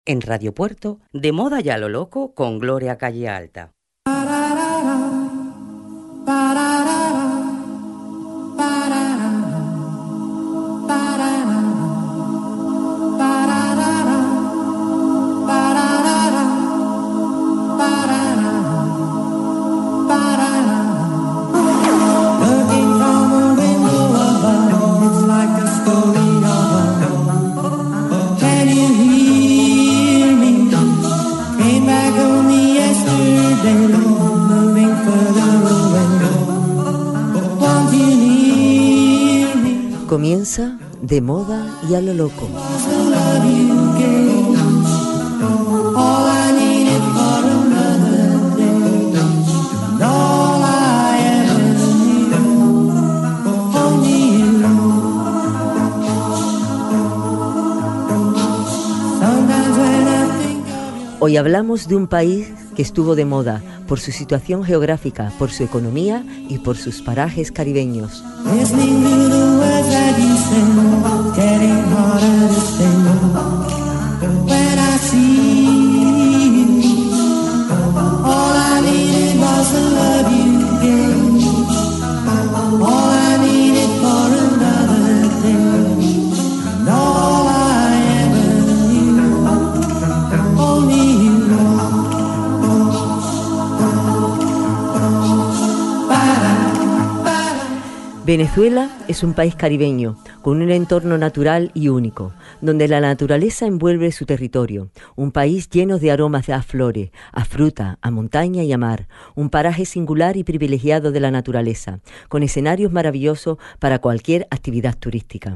En Radio Puerto, de moda y a lo loco con Gloria Calle Alta. Comienza de moda y a lo loco. Hoy hablamos de un país que estuvo de moda por su situación geográfica, por su economía y por sus parajes caribeños. Venezuela es un país caribeño, con un entorno natural y único, donde la naturaleza envuelve su territorio, un país lleno de aromas a flores, a fruta, a montaña y a mar, un paraje singular y privilegiado de la naturaleza, con escenarios maravillosos para cualquier actividad turística.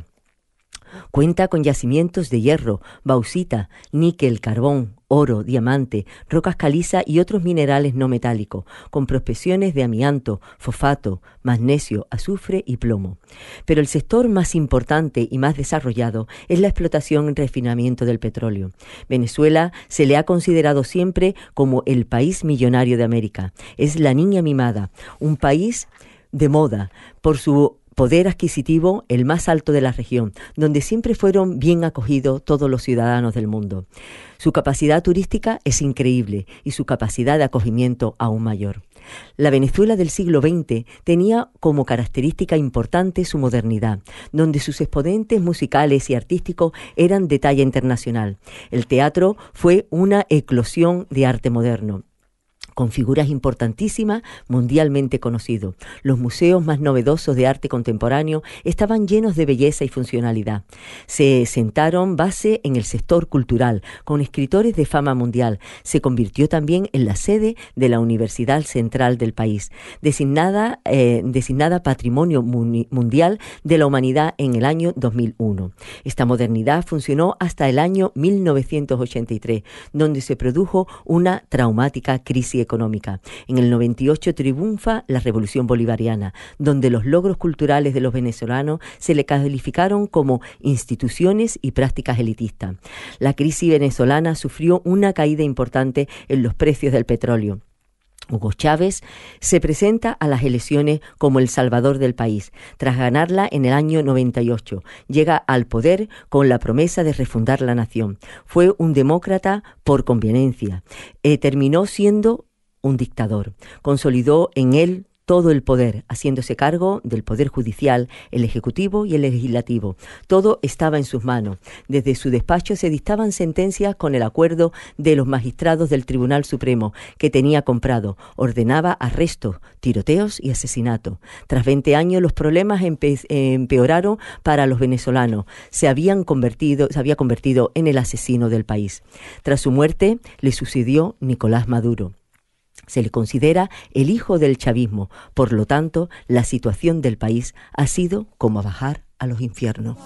Cuenta con yacimientos de hierro, bauxita, níquel, carbón, oro, diamante, rocas calizas y otros minerales no metálicos, con prospecciones de amianto, fosfato, magnesio, azufre y plomo. Pero el sector más importante y más desarrollado es la explotación y refinamiento del petróleo. Venezuela se le ha considerado siempre como el país millonario de América. Es la niña mimada, un país de moda por su poder adquisitivo el más alto de la región, donde siempre fueron bien acogidos todos los ciudadanos del mundo. Su capacidad turística es increíble y su capacidad de acogimiento aún mayor. La Venezuela del siglo XX tenía como característica importante su modernidad, donde sus exponentes musicales y artísticos eran de talla internacional. El teatro fue una eclosión de arte moderno, con figuras importantísimas mundialmente conocidos. Los museos más novedosos de arte contemporáneo estaban llenos de belleza y funcionalidad. Se sentaron base en el sector cultural, con escritores de fama mundial. Se convirtió también en la sede de la Universidad Central del país, designada Patrimonio Mundial de la Humanidad en el año 2001. Esta modernidad funcionó hasta el año 1983, donde se produjo una traumática crisis económica. En el 98 triunfa la Revolución Bolivariana, donde los logros culturales de los venezolanos se le calificaron como instituciones y prácticas elitistas. La crisis venezolana sufrió una caída importante en los precios del petróleo. Hugo Chávez se presenta a las elecciones como el salvador del país. Tras ganarla en el año 98, llega al poder con la promesa de refundar la nación. Fue un demócrata por conveniencia. Terminó siendo un dictador. Consolidó en él todo el poder, haciéndose cargo del poder judicial, el ejecutivo y el legislativo. Todo estaba en sus manos. Desde su despacho se dictaban sentencias con el acuerdo de los magistrados del Tribunal Supremo, que tenía comprado. Ordenaba arrestos, tiroteos y asesinatos. Tras 20 años los problemas empeoraron para los venezolanos. Se había convertido en el asesino del país. Tras su muerte le sucedió Nicolás Maduro. Se le considera el hijo del chavismo. Por lo tanto, la situación del país ha sido como bajar a los infiernos.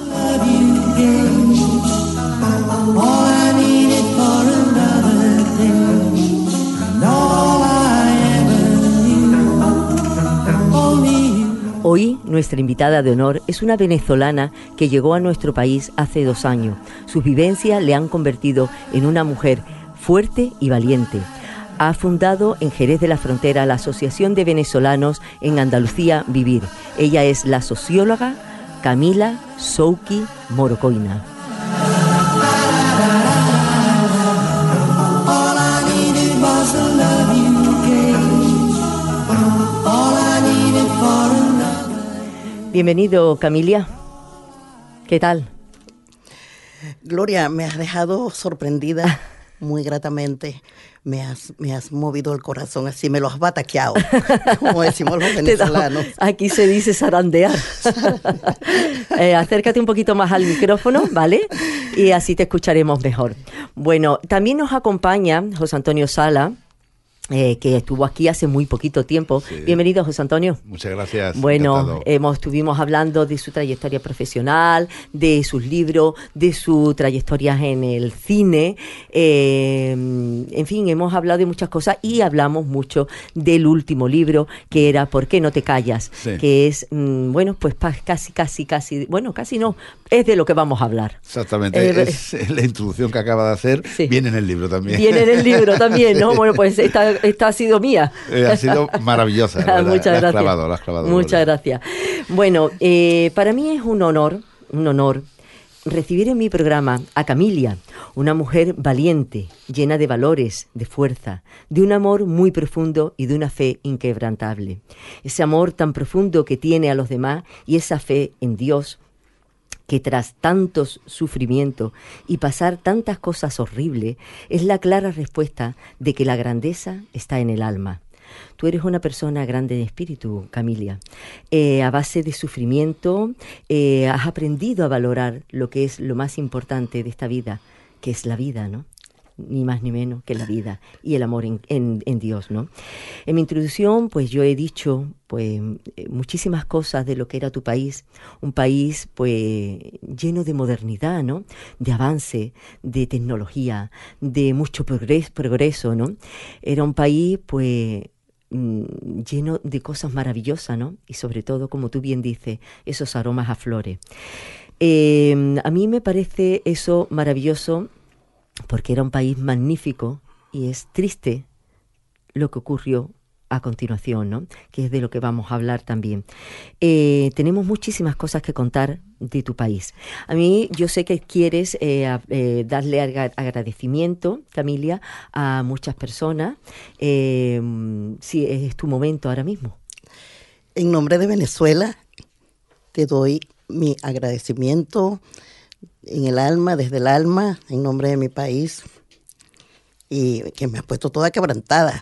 Hoy nuestra invitada de honor es una venezolana que llegó a nuestro país hace 2 años. Sus vivencias le han convertido en una mujer fuerte y valiente. Ha fundado en Jerez de la Frontera la Asociación de Venezolanos en Andalucía Vivir. Ella es la socióloga Camila Souki Morocoina. Bienvenido, Camilia. ¿Qué tal? Gloria, me has dejado sorprendida muy gratamente. Me has movido el corazón así, me lo has bataqueado, como decimos los venezolanos. Aquí se dice zarandear. Acércate un poquito más al micrófono, ¿vale? Y así te escucharemos mejor. Bueno, también nos acompaña José Antonio Sala, que estuvo aquí hace muy poquito tiempo. Sí. Bienvenido, José Antonio. Muchas gracias. Bueno, estuvimos hablando de su trayectoria profesional, de sus libros, de su trayectoria en el cine. En fin, hemos hablado de muchas cosas y hablamos mucho del último libro, que era ¿Por qué no te callas? Sí. Que es, bueno, pues casi, bueno, casi no, es de lo que vamos a hablar. Exactamente, es la introducción que acaba de hacer, sí. Viene en el libro también. Viene en el libro también, ¿no? Bueno, pues esta ha sido mía. Ha sido maravillosa. Muchas gracias. La has clavado. Muchas gracias. Bueno, para mí es un honor recibir en mi programa a Camilia, una mujer valiente, llena de valores, de fuerza, de un amor muy profundo y de una fe inquebrantable. Ese amor tan profundo que tiene a los demás y esa fe en Dios, que tras tantos sufrimientos y pasar tantas cosas horribles, es la clara respuesta de que la grandeza está en el alma. Tú eres una persona grande en espíritu, Camilia. A base de sufrimiento has aprendido a valorar lo que es lo más importante de esta vida, que es la vida, ¿no? Ni más ni menos que la vida y el amor en Dios, ¿no? En mi introducción, pues yo he dicho pues muchísimas cosas de lo que era tu país, un país pues lleno de modernidad, ¿no? De avance, de tecnología, de mucho progreso, ¿no? Era un país pues lleno de cosas maravillosas, ¿no? Y sobre todo, como tú bien dices, esos aromas a flores. A mí me parece eso maravilloso, porque era un país magnífico y es triste lo que ocurrió a continuación, ¿no? Que es de lo que vamos a hablar también. Tenemos muchísimas cosas que contar de tu país. A mí, yo sé que quieres darle agradecimiento, Camilia, a muchas personas. Sí, es tu momento ahora mismo. En nombre de Venezuela, te doy mi agradecimiento en el alma, desde el alma, en nombre de mi país, y que me ha puesto toda quebrantada.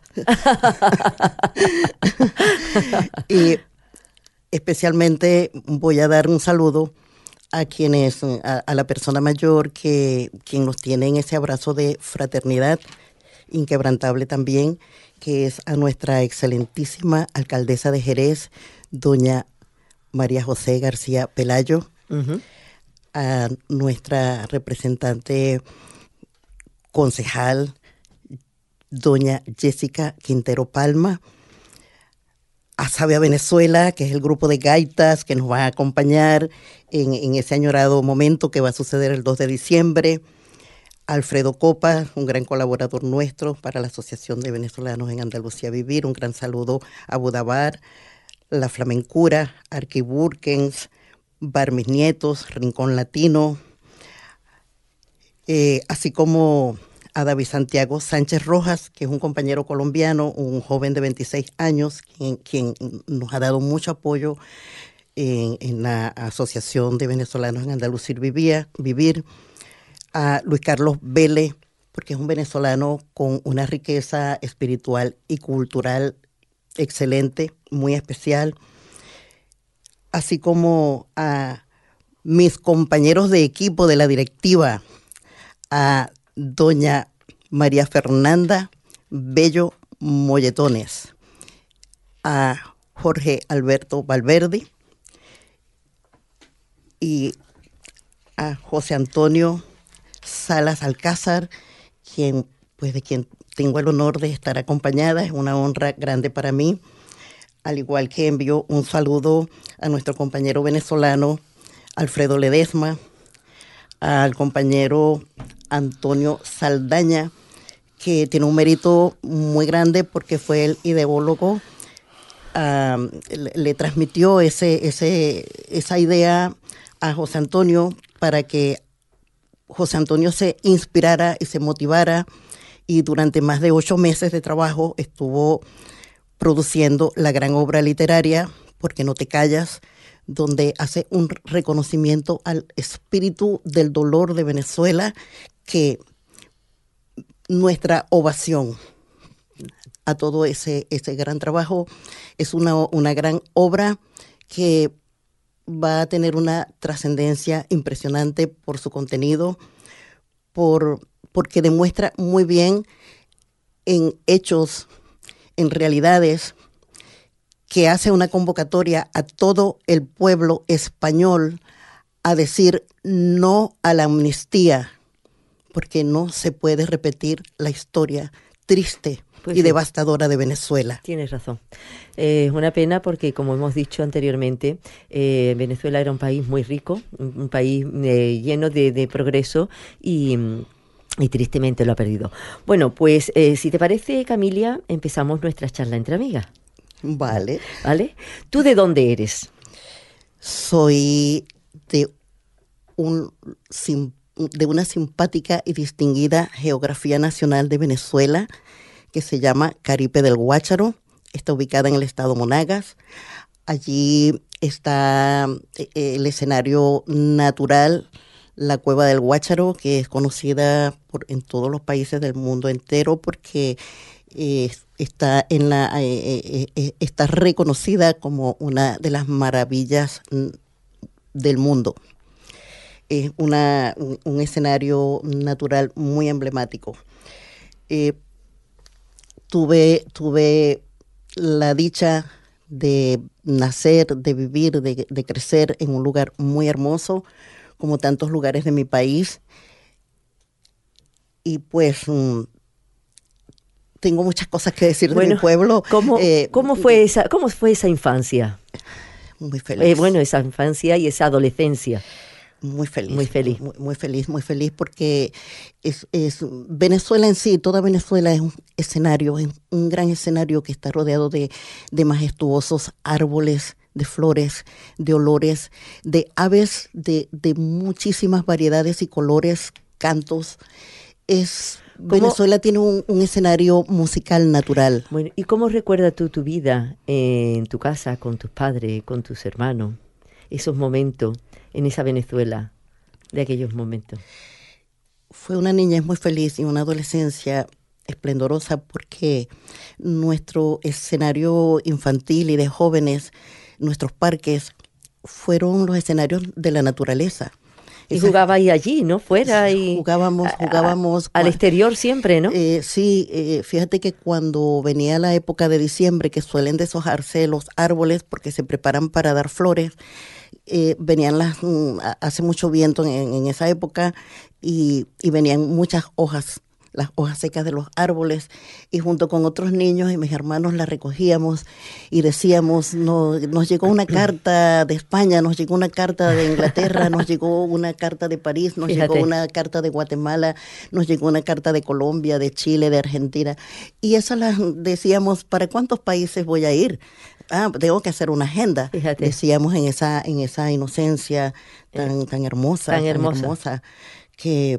Y especialmente voy a dar un saludo a quienes, a la persona mayor quien nos tiene en ese abrazo de fraternidad inquebrantable también, que es a nuestra excelentísima alcaldesa de Jerez, doña María José García Pelayo, a nuestra representante concejal, doña Jessica Quintero Palma, a Sabia Venezuela, que es el grupo de gaitas que nos va a acompañar en ese añorado momento que va a suceder el 2 de diciembre, Alfredo Copa, un gran colaborador nuestro para la Asociación de Venezolanos en Andalucía Vivir, un gran saludo a Budabar, La Flamencura, Arquiburkens, Bar Mis Nietos, Rincón Latino, así como a David Santiago Sánchez Rojas, que es un compañero colombiano, un joven de 26 años, quien nos ha dado mucho apoyo en la Asociación de Venezolanos en Andalucía Vivir, a Luis Carlos Vélez, porque es un venezolano con una riqueza espiritual y cultural excelente, muy especial, así como a mis compañeros de equipo de la directiva, a doña María Fernanda Bello Molletones, a Jorge Alberto Valverde y a José Antonio Salas Alcázar, de quien tengo el honor de estar acompañada. Es una honra grande para mí, al igual que envío un saludo a nuestro compañero venezolano Alfredo Ledesma, al compañero Antonio Saldaña, que tiene un mérito muy grande porque fue el ideólogo, le transmitió esa idea a José Antonio para que José Antonio se inspirara y se motivara, y durante más de 8 meses de trabajo estuvo produciendo la gran obra literaria ¿Por qué no te callas?, donde hace un reconocimiento al espíritu del dolor de Venezuela, que nuestra ovación a todo ese gran trabajo. Es una gran obra que va a tener una trascendencia impresionante por su contenido, porque demuestra muy bien en hechos, en realidades, que hace una convocatoria a todo el pueblo español a decir no a la amnistía, porque no se puede repetir la historia triste y devastadora de Venezuela. Tienes razón. Es una pena porque, como hemos dicho anteriormente, Venezuela era un país muy rico, un país lleno de progreso y tristemente lo ha perdido. Bueno, pues si te parece, Camilia, empezamos nuestra charla entre amigas. Vale. ¿Vale? ¿Tú de dónde eres? Soy de una simpática y distinguida geografía nacional de Venezuela, que se llama Caripe del Guácharo. Está ubicada en el estado Monagas. Allí está el escenario natural, la Cueva del Guácharo, que es conocida en todos los países del mundo entero porque está reconocida como una de las maravillas del mundo. Es un escenario natural muy emblemático. Tuve la dicha de nacer, de vivir, de crecer en un lugar muy hermoso, como tantos lugares de mi país. Y pues tengo muchas cosas que decir de mi pueblo. ¿Cómo fue esa infancia? Muy feliz. Esa infancia y esa adolescencia. Muy feliz. Muy feliz. Muy feliz porque es Venezuela en sí, toda Venezuela es un escenario, es un gran escenario que está rodeado de majestuosos árboles, de flores, de olores, de aves, de muchísimas variedades y colores, cantos. Venezuela tiene un escenario musical natural. Bueno, ¿y cómo recuerdas tú tu vida en tu casa, con tus padres, con tus hermanos? Esos momentos en esa Venezuela de aquellos momentos. Fue una niñez muy feliz y una adolescencia esplendorosa porque nuestro escenario infantil y de jóvenes, nuestros parques, fueron los escenarios de la naturaleza. Y jugabais allí, ¿no? Fuera y jugábamos al exterior siempre, ¿no? Sí, fíjate que cuando venía la época de diciembre, que suelen deshojarse los árboles porque se preparan para dar flores, venían hace mucho viento en esa época y venían muchas hojas, las hojas secas de los árboles, y junto con otros niños y mis hermanos las recogíamos y decíamos, nos llegó una carta de España, nos llegó una carta de Inglaterra, nos llegó una carta de París, nos llegó una carta de Guatemala, nos llegó una carta de Colombia, de Chile, de Argentina, y esas las decíamos, ¿para cuántos países voy a ir? Tengo que hacer una agenda. Fíjate. Decíamos en esa inocencia tan hermosa, que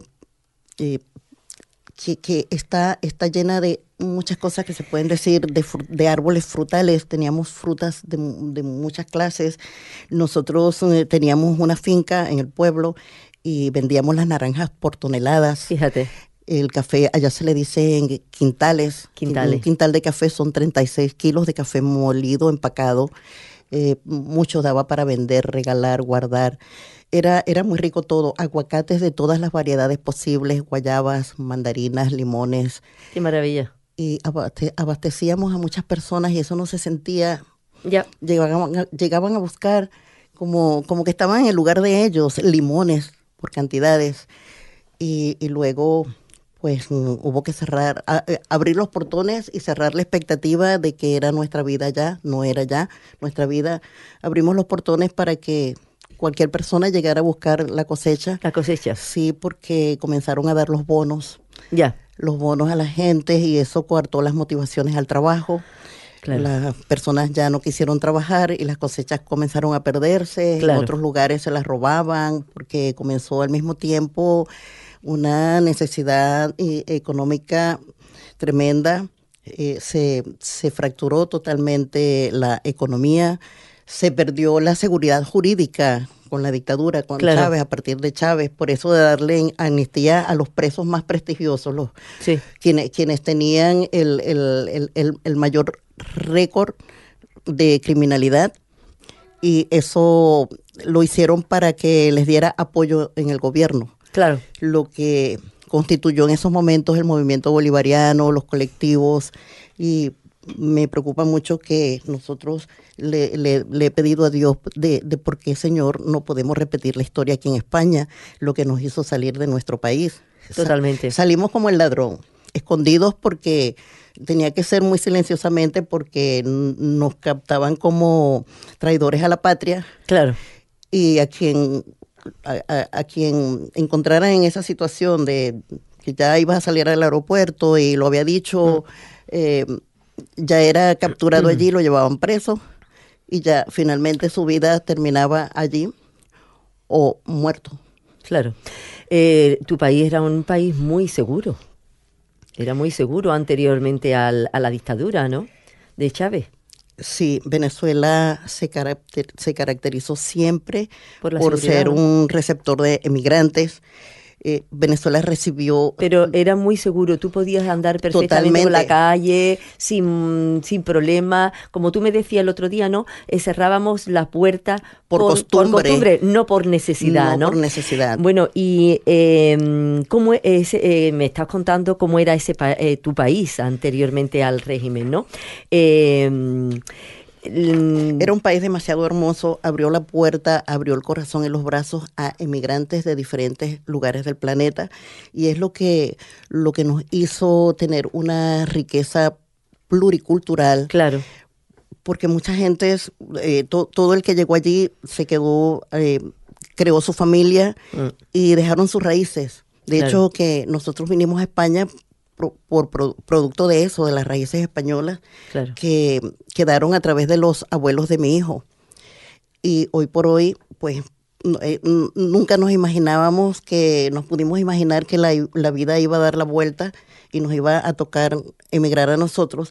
está llena de muchas cosas que se pueden decir, de árboles frutales. Teníamos frutas de muchas clases. Nosotros teníamos una finca en el pueblo y vendíamos las naranjas por toneladas. Fíjate. El café, allá se le dice en quintales. Un quintal de café son 36 kilos de café molido, empacado. Mucho daba para vender, regalar, guardar. Era muy rico todo. Aguacates de todas las variedades posibles, guayabas, mandarinas, limones. ¡Qué maravilla! Y abastecíamos a muchas personas y eso no se sentía. Ya. Llegaban a buscar como que estaban en el lugar de ellos, limones por cantidades. Y luego pues hubo que abrir los portones y cerrar la expectativa de que era nuestra vida ya, no era ya nuestra vida. Abrimos los portones para que cualquier persona llegara a buscar la cosecha. La cosecha. Sí, porque comenzaron a dar los bonos. Ya. Los bonos a la gente y eso coartó las motivaciones al trabajo. Claro. Las personas ya no quisieron trabajar y las cosechas comenzaron a perderse. Claro. En otros lugares se las robaban porque comenzó al mismo tiempo una necesidad económica tremenda. Se fracturó totalmente la economía. se perdió la seguridad jurídica con la dictadura, con Claro. Chávez, a partir de Chávez, por eso de darle amnistía a los presos más prestigiosos, Sí. quienes tenían el mayor récord de criminalidad, y eso lo hicieron para que les diera apoyo en el gobierno. Claro. Lo que constituyó en esos momentos el movimiento bolivariano, los colectivos, y me preocupa mucho que nosotros le he pedido a Dios de por qué, Señor, no podemos repetir la historia aquí en España, lo que nos hizo salir de nuestro país. Totalmente. Salimos como el ladrón, escondidos porque tenía que ser muy silenciosamente, porque nos captaban como traidores a la patria. Claro. Y a quien encontraran en esa situación de que ya ibas a salir al aeropuerto y lo había dicho, ya era capturado allí, lo llevaban preso y ya finalmente su vida terminaba allí o muerto. Claro. Tu país era un país muy seguro. Era muy seguro anteriormente a la dictadura, ¿no? De Chávez. Sí, Venezuela se caracterizó siempre por ser un receptor de emigrantes. Venezuela recibió... Pero era muy seguro, tú podías andar perfectamente por la calle sin problema. Como tú me decías el otro día, ¿no? Cerrábamos la puerta por costumbre, no por necesidad, ¿no? Por necesidad. Bueno, y ¿cómo me estás contando cómo era tu país anteriormente al régimen, ¿no? Era un país demasiado hermoso, abrió la puerta, abrió el corazón y los brazos a emigrantes de diferentes lugares del planeta, y es lo que nos hizo tener una riqueza pluricultural. Claro. Porque mucha gente, todo el que llegó allí se quedó, creó su familia y dejaron sus raíces. De hecho, que nosotros vinimos a España por producto de eso, de las raíces españolas, que quedaron a través de los abuelos de mi hijo. Y hoy por hoy, pues, nunca nos imaginábamos nos pudimos imaginar que la vida iba a dar la vuelta y nos iba a tocar emigrar a nosotros.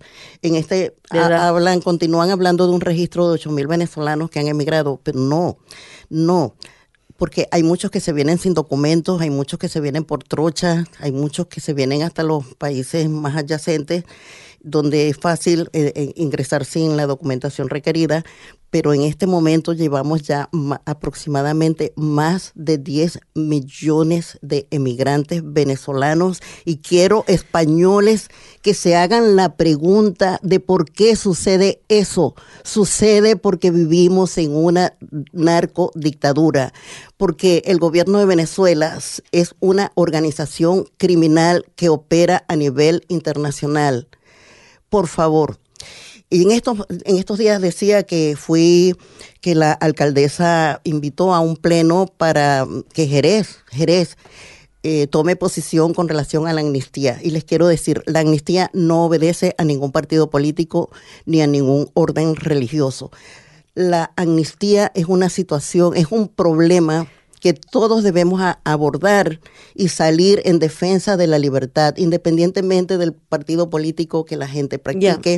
Continúan hablando de un registro de 8,000 venezolanos que han emigrado, pero no. Porque hay muchos que se vienen sin documentos, hay muchos que se vienen por trochas, hay muchos que se vienen hasta los países más adyacentes, donde es fácil ingresar sin la documentación requerida, pero en este momento llevamos ya aproximadamente más de 10 millones de emigrantes venezolanos, y quiero españoles que se hagan la pregunta de por qué sucede eso. Sucede porque vivimos en una narcodictadura, porque el gobierno de Venezuela es una organización criminal que opera a nivel internacional. Por favor. Y en estos días decía que la alcaldesa invitó a un pleno para que Jerez tome posición con relación a la amnistía. Y les quiero decir, la amnistía no obedece a ningún partido político ni a ningún orden religioso. La amnistía es una situación, es un problema que todos debemos abordar y salir en defensa de la libertad, independientemente del partido político que la gente practique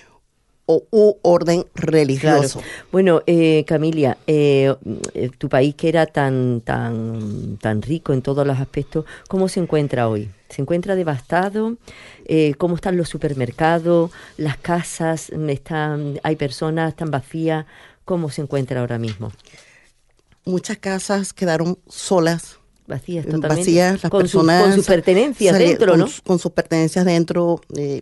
u orden religioso. Claro. Bueno, Camilia, tu país, que era tan rico en todos los aspectos, ¿cómo se encuentra hoy? ¿Se encuentra devastado? ¿Cómo están los supermercados? ¿Las casas? ¿Hay personas? ¿Están vacías? ¿Cómo se encuentra ahora mismo? Muchas casas quedaron solas. Vacías totalmente. Vacías, las personas con sus pertenencias dentro, ¿no? Con sus pertenencias dentro.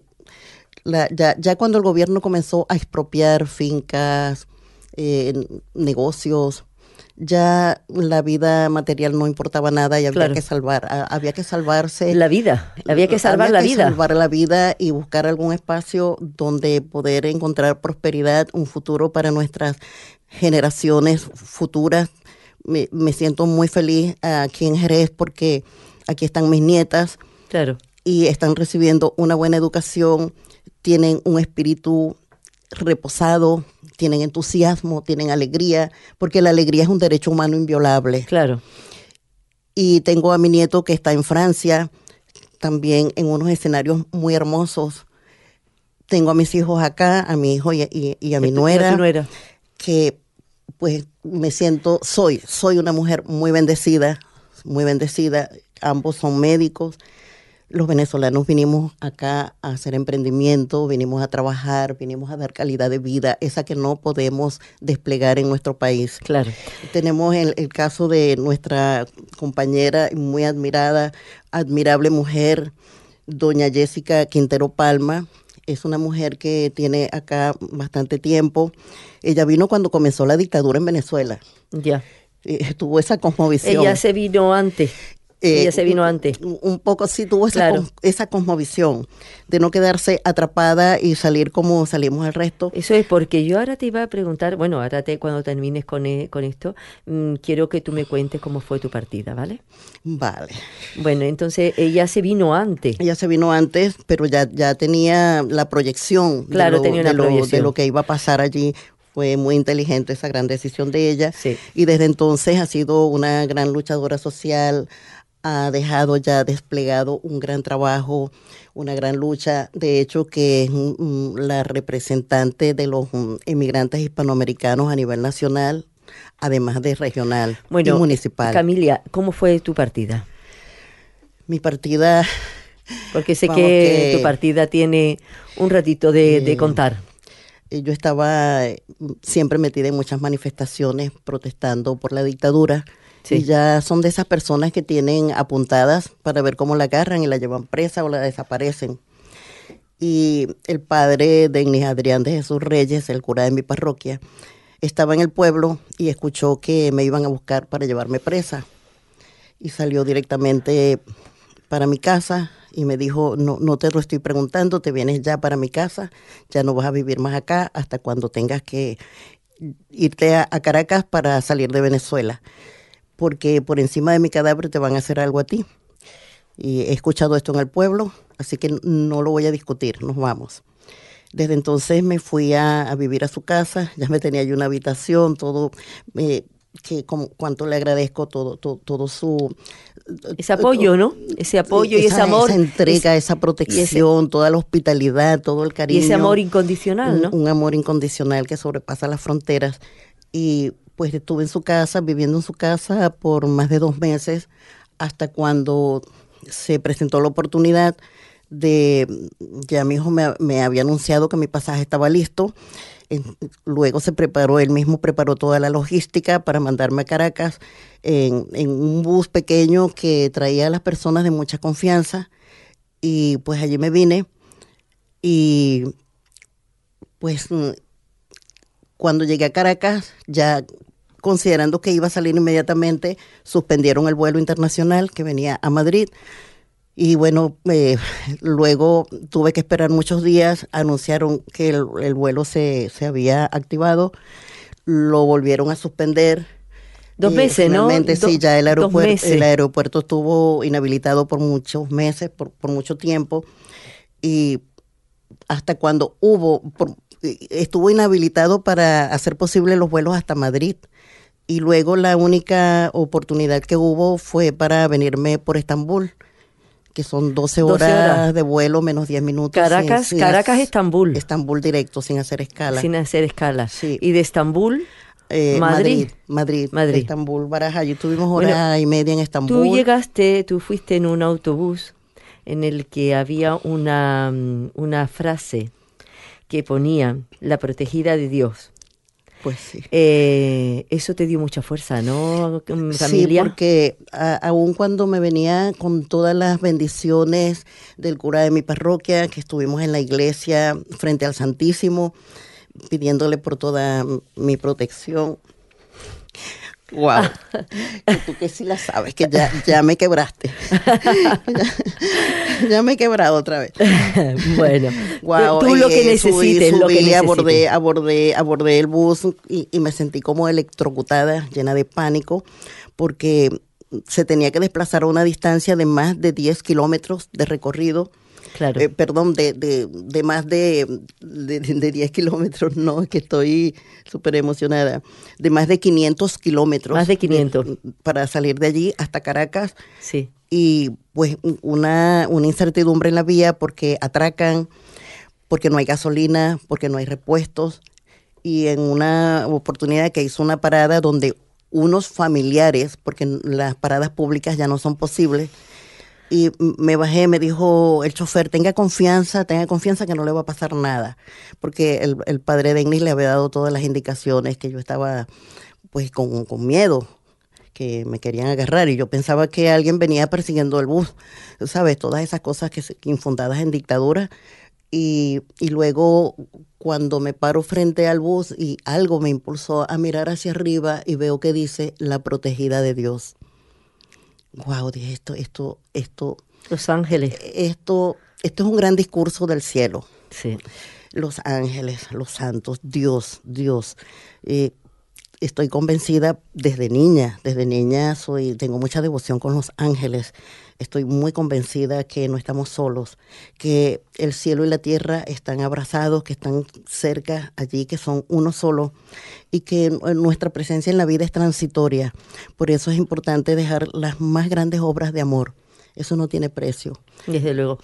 Ya cuando el gobierno comenzó a expropiar fincas, negocios, ya la vida material no importaba nada y había que salvarse. La vida, había que salvar la vida. Salvar la vida y buscar algún espacio donde poder encontrar prosperidad, un futuro para nuestras generaciones futuras. Me siento muy feliz aquí en Jerez porque aquí están mis nietas. Claro. Y están recibiendo una buena educación, tienen un espíritu reposado, tienen entusiasmo, tienen alegría, porque la alegría es un derecho humano inviolable. Claro. Y tengo a mi nieto que está en Francia, también en unos escenarios muy hermosos. Tengo a mis hijos acá, a mi hijo y a mi nuera, nuera, que pues soy una mujer muy bendecida, muy bendecida. Ambos son médicos. Los venezolanos vinimos acá a hacer emprendimiento, vinimos a trabajar, vinimos a dar calidad de vida, esa que no podemos desplegar en nuestro país. Claro. Tenemos el caso de nuestra compañera muy admirable mujer, doña Jessica Quintero Palma. Es una mujer que tiene acá bastante tiempo. Ella vino cuando comenzó la dictadura en Venezuela. Ya. Tuvo esa cosmovisión. Ella se vino antes. Ella se vino antes. Un poco sí tuvo Claro. esa cosmovisión de no quedarse atrapada y salir como salimos el resto. Eso es porque yo ahora te iba a preguntar, bueno, cuando termines con esto, quiero que tú me cuentes cómo fue tu partida, ¿vale? Vale. Bueno, entonces ella se vino antes. Ella se vino antes, pero ya tenía la proyección, Claro, tenía una proyección de lo que iba a pasar allí. Fue muy inteligente esa gran decisión de ella. Sí. Y desde entonces ha sido una gran luchadora social. Ha dejado ya desplegado un gran trabajo, una gran lucha. De hecho, que es la representante de los inmigrantes hispanoamericanos a nivel nacional, además de regional y municipal. Camila, ¿cómo fue tu partida? Mi partida... Porque sé que tu partida tiene un ratito de contar. Yo estaba siempre metida en muchas manifestaciones protestando por la dictadura. Sí. Y ya son de esas personas que tienen apuntadas para ver cómo la agarran y la llevan presa o la desaparecen. Y el padre de Ignis Adrián de Jesús Reyes, el cura de mi parroquia, estaba en el pueblo y escuchó que me iban a buscar para llevarme presa. Y salió directamente para mi casa y me dijo, no te lo estoy preguntando, te vienes ya para mi casa, ya no vas a vivir más acá hasta cuando tengas que irte a Caracas para salir de Venezuela, porque por encima de mi cadáver te van a hacer algo a ti. Y he escuchado esto en el pueblo, así que no lo voy a discutir, nos vamos. Desde entonces me fui a vivir a su casa, ya me tenía yo una habitación, todo, que cuánto le agradezco todo su... Ese apoyo, ¿no? Ese apoyo y ese amor. Esa entrega, esa protección, toda la hospitalidad, todo el cariño. Y ese amor incondicional, ¿no? Un amor incondicional que sobrepasa las fronteras. Y pues estuve en su casa, viviendo en su casa por más de 2 meses, hasta cuando se presentó la oportunidad ya mi hijo me había anunciado que mi pasaje estaba listo. Luego él mismo preparó toda la logística para mandarme a Caracas en un bus pequeño que traía a las personas de mucha confianza. Y pues allí me vine y pues cuando llegué a Caracas, ya considerando que iba a salir inmediatamente, suspendieron el vuelo internacional que venía a Madrid. Y bueno, luego tuve que esperar muchos días, anunciaron que el vuelo se había activado, lo volvieron a suspender. 2 meses, finalmente, ¿no? Sí, ya el aeropuerto estuvo inhabilitado por muchos meses, por mucho tiempo, y hasta cuando estuvo inhabilitado para hacer posible los vuelos hasta Madrid. Y luego la única oportunidad que hubo fue para venirme por Estambul, que son 12 horas de vuelo menos 10 minutos. Caracas, Estambul. Estambul directo, sin hacer escala. Sin hacer escala. Sí. Y de Estambul, Madrid. Estambul, Barajas. Allí tuvimos hora y media en Estambul. Tú fuiste en un autobús en el que había una frase que ponía, la protegida de Dios. Pues sí. Eso te dio mucha fuerza, ¿no, Camila? Sí, porque aun cuando me venía con todas las bendiciones del cura de mi parroquia, que estuvimos en la iglesia frente al Santísimo, pidiéndole por toda mi protección. Wow. Tú que sí la sabes, que ya me quebraste. ya me he quebrado otra vez. Bueno, wow, tú lo que necesites, abordé el bus y me sentí como electrocutada, llena de pánico, porque se tenía que desplazar a una distancia de más de 10 kilómetros de recorrido. Claro. De más de 10 kilómetros, no, es que estoy súper emocionada, de más de 500 kilómetros. Más de 500. Para salir de allí hasta Caracas. Sí. Y pues una incertidumbre en la vía porque atracan, porque no hay gasolina, porque no hay repuestos. y en una oportunidad que hizo una parada donde unos familiares, porque las paradas públicas ya no son posibles, y me bajé, me dijo el chofer, tenga confianza que no le va a pasar nada, porque el padre de Ignis le había dado todas las indicaciones, que yo estaba pues con miedo, que me querían agarrar, y yo pensaba que alguien venía persiguiendo el bus, ¿sabes? Todas esas cosas que infundadas en dictadura, y luego cuando me paro frente al bus y algo me impulsó a mirar hacia arriba y veo que dice la protegida de Dios. Wow, dije esto. Los ángeles. Esto es un gran discurso del cielo. Sí. Los ángeles, los santos, Dios. Estoy convencida desde niña tengo mucha devoción con los ángeles. Estoy muy convencida que no estamos solos, que el cielo y la tierra están abrazados, que están cerca allí, que son uno solo, y que nuestra presencia en la vida es transitoria. Por eso es importante dejar las más grandes obras de amor. Eso no tiene precio. Desde luego.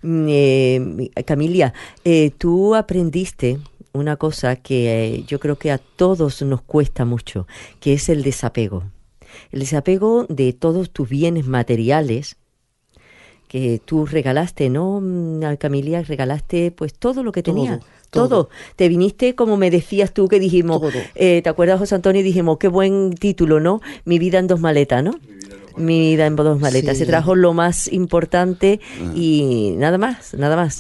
Camilia, tú aprendiste una cosa que yo creo que a todos nos cuesta mucho, que es el desapego. El desapego de todos tus bienes materiales que tú regalaste, ¿no, Camilia? Regalaste pues todo lo que tenías. Todo. Te viniste, como me decías tú, que dijimos, ¿te acuerdas, José Antonio? Dijimos, qué buen título, ¿no? Mi vida en dos maletas, ¿no? Mi vida en dos maletas. Sí. Se trajo lo más importante y nada más.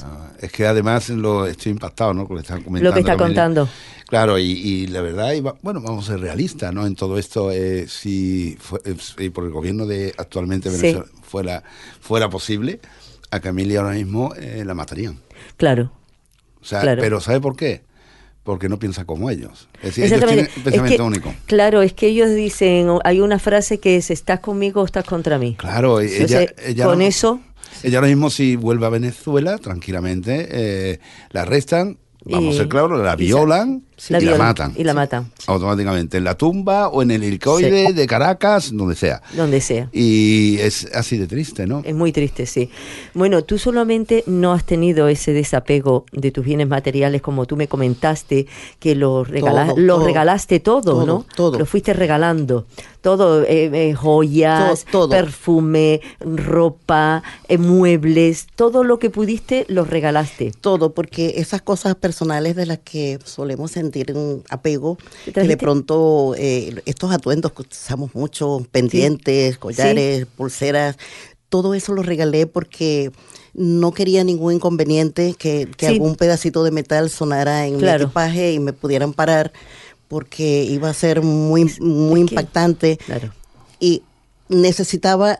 Es que además estoy impactado, ¿no? Con lo que están comentando. Lo que está contando. Claro, y la verdad, bueno, vamos a ser realistas, ¿no? En todo esto, si por el gobierno de actualmente Venezuela fuera posible, a Camilia ahora mismo la matarían. Claro. O sea, claro. Pero ¿sabe por qué? Porque no piensa como ellos. Es decir, ellos tienen pensamiento único. Claro, es que ellos dicen, hay una frase que es, ¿estás conmigo o estás contra mí? Claro, Entonces, ella con no, eso... Ella ahora mismo, si vuelve a Venezuela, tranquilamente, la arrestan, vamos a ser claros, la violan y la matan. Y la matan. Automáticamente, en la tumba o en el helicoide de Caracas, donde sea. Donde sea. Y es así de triste, ¿no? Es muy triste, sí. Bueno, tú solamente no has tenido ese desapego de tus bienes materiales, como tú me comentaste, que los regalaste todo, ¿no? Todo. Lo fuiste regalando. Todo, joyas, todo. Perfume, ropa, muebles, todo lo que pudiste los regalaste. Todo, porque esas cosas personales de las que solemos sentir un apego, que de pronto estos atuendos que usamos mucho, pendientes, collares, pulseras, todo eso lo regalé porque no quería ningún inconveniente, que algún pedacito de metal sonara en mi equipaje y me pudieran parar, porque iba a ser muy impactante. Claro. Y necesitaba,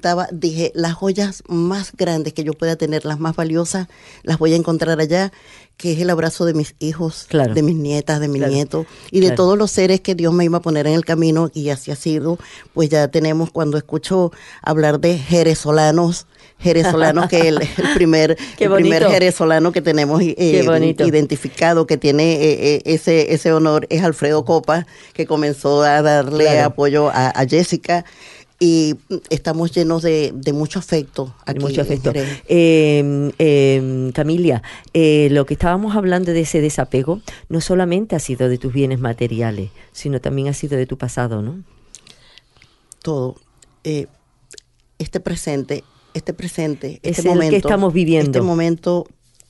dije, las joyas más grandes que yo pueda tener, las más valiosas, las voy a encontrar allá, que es el abrazo de mis hijos, de mis nietas, de mis nietos, y de todos los seres que Dios me iba a poner en el camino, y así ha sido. Pues ya tenemos, cuando escucho hablar de jerezolanos, que el primer jerezolano que tenemos identificado, que tiene ese honor, es Alfredo Copa, que comenzó a darle apoyo a Jessica. Y estamos llenos de mucho afecto aquí. Mucho afecto. Camilia, lo que estábamos hablando de ese desapego no solamente ha sido de tus bienes materiales, sino también ha sido de tu pasado, ¿no? Todo. Este presente, es momento, el que estamos viviendo. Este momento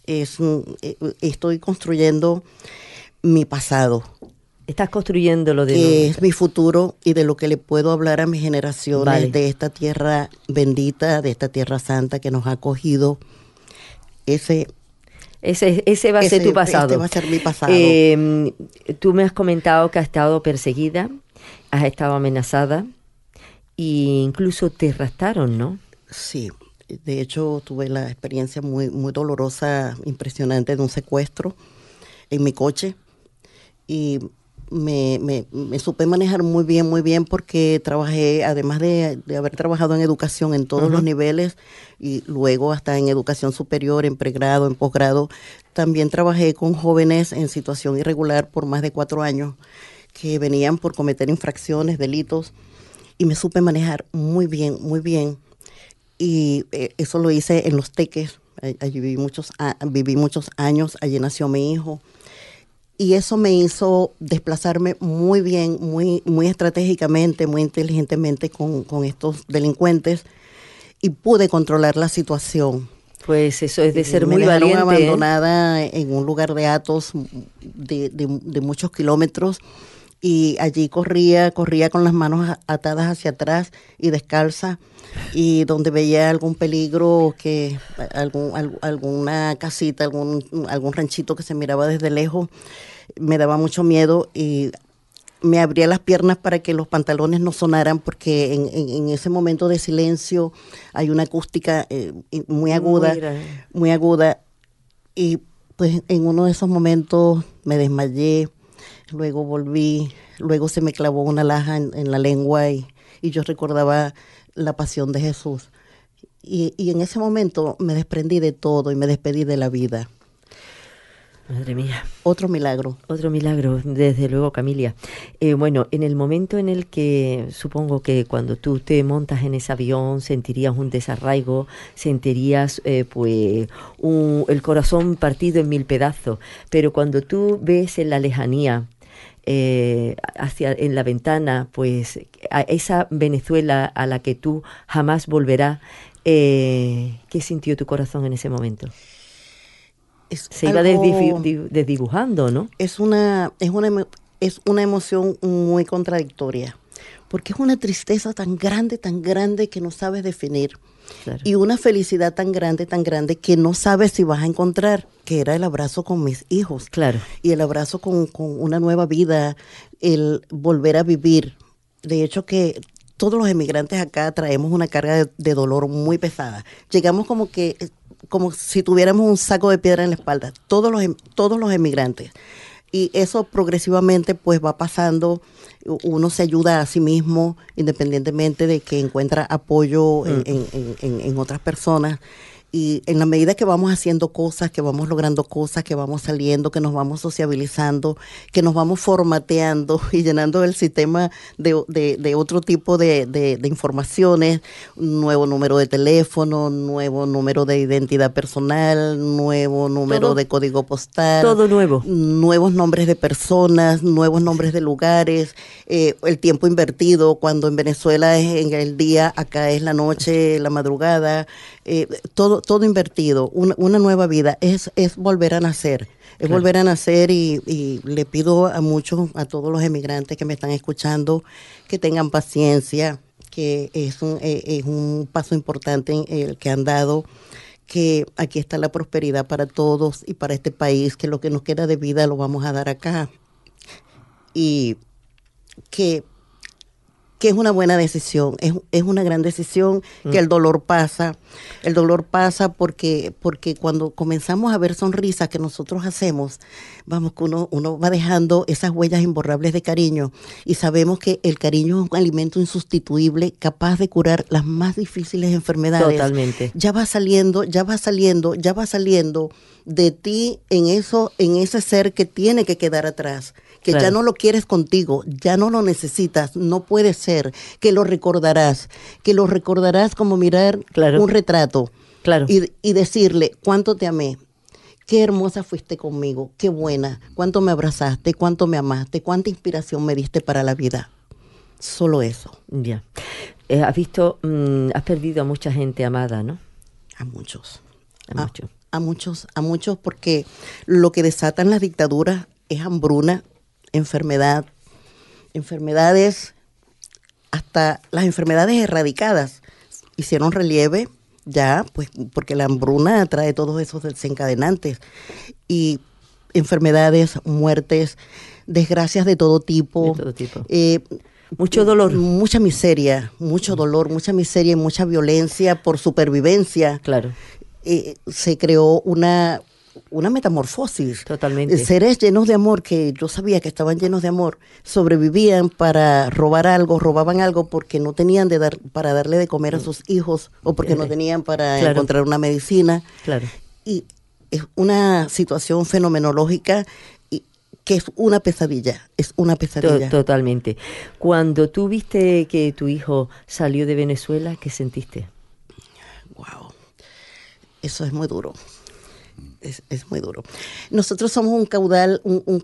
estoy construyendo mi pasado. Estás construyendo lo de que es mi futuro y de lo que le puedo hablar a mis generaciones de esta tierra bendita, de esta tierra santa que nos ha acogido. Ese va a ser tu pasado. Este va a ser mi pasado. Tú me has comentado que has estado perseguida, has estado amenazada e incluso te raptaron, ¿no? Sí, de hecho tuve la experiencia muy, muy dolorosa, impresionante, de un secuestro en mi coche, y me supe manejar muy bien, porque trabajé, además de haber trabajado en educación en todos los niveles, y luego hasta en educación superior, en pregrado, en posgrado, también trabajé con jóvenes en situación irregular por más de 4 años, que venían por cometer infracciones, delitos, y me supe manejar muy bien, y eso lo hice en Los Teques. Allí viví muchos años, allí nació mi hijo. Y eso me hizo desplazarme muy bien, muy estratégicamente, muy inteligentemente con estos delincuentes, y pude controlar la situación. Pues eso es de ser Me muy dejaron valiente. abandonada en un lugar de Atos de muchos kilómetros, y allí corría con las manos atadas hacia atrás y descalza, y donde veía algún peligro, alguna casita, algún ranchito que se miraba desde lejos, me daba mucho miedo y me abría las piernas para que los pantalones no sonaran, porque en ese momento de silencio hay una acústica muy aguda, muy aguda, y pues en uno de esos momentos me desmayé, luego volví, luego se me clavó una laja en la lengua y yo recordaba la pasión de Jesús. Y en ese momento me desprendí de todo y me despedí de la vida. Madre mía. Otro milagro. Otro milagro, desde luego, Camilia. Bueno, en el momento en el que, supongo que cuando tú te montas en ese avión, sentirías un desarraigo, sentirías el corazón partido en 1000 pedazos, pero cuando tú ves en la lejanía, en la ventana, pues a esa Venezuela a la que tú jamás volverás, ¿qué sintió tu corazón en ese momento? Se iba desdibujando, ¿no? Es una emoción muy contradictoria, porque es una tristeza tan grande que no sabes definir. Claro. Y una felicidad tan grande que no sabes si vas a encontrar, que era el abrazo con mis hijos. Claro. Y el abrazo con una nueva vida, el volver a vivir. De hecho, que todos los emigrantes acá traemos una carga de dolor muy pesada. Llegamos como si tuviéramos un saco de piedra en la espalda, todos los emigrantes. Y eso progresivamente pues va pasando, uno se ayuda a sí mismo independientemente de que encuentra apoyo en otras personas. Y en la medida que vamos haciendo cosas, que vamos logrando cosas, que vamos saliendo, que nos vamos sociabilizando, que nos vamos formateando y llenando el sistema de otro tipo de informaciones, nuevo número de teléfono, nuevo número de identidad personal, nuevo número de código postal. Todo nuevo. Nuevos nombres de personas, nuevos nombres de lugares, el tiempo invertido, cuando en Venezuela es en el día, acá es la noche, la madrugada, todo invertido, una nueva vida, es volver a nacer, es volver a nacer, y le pido a todos los emigrantes que me están escuchando que tengan paciencia, que es un paso importante el que han dado, que aquí está la prosperidad para todos y para este país, que lo que nos queda de vida lo vamos a dar acá, y que es una buena decisión, es una gran decisión, que el dolor pasa porque cuando comenzamos a ver sonrisas que nosotros hacemos, vamos, que uno va dejando esas huellas imborrables de cariño, y sabemos que el cariño es un alimento insustituible, capaz de curar las más difíciles enfermedades. Totalmente. Ya va saliendo de ti en ese ser que tiene que quedar atrás, que claro, ya no lo quieres contigo, ya no lo necesitas, no puede ser, que lo recordarás como mirar claro, un retrato, claro, y decirle cuánto te amé, qué hermosa fuiste conmigo, qué buena, cuánto me abrazaste, cuánto me amaste, cuánta inspiración me diste para la vida. Solo eso. Ya. Has perdido a mucha gente amada, ¿no? A muchos. A muchos, porque lo que desatan las dictaduras es hambruna, enfermedades, hasta las enfermedades erradicadas hicieron relieve ya, pues porque la hambruna trae todos esos desencadenantes, y enfermedades, muertes, desgracias de todo tipo. Mucho dolor. Mucha miseria, mucho dolor, mucha miseria y mucha violencia por supervivencia. Claro. Se creó una metamorfosis. Totalmente. Seres llenos de amor, que yo sabía que estaban llenos de amor, sobrevivían para robaban algo porque no tenían para darle de comer a sus hijos, o porque no tenían para encontrar una medicina. Claro. Y es una situación fenomenológica que es una pesadilla, Totalmente. Cuando tú viste que tu hijo salió de Venezuela, ¿qué sentiste? Wow, eso es muy duro. es muy duro. Nosotros somos un caudal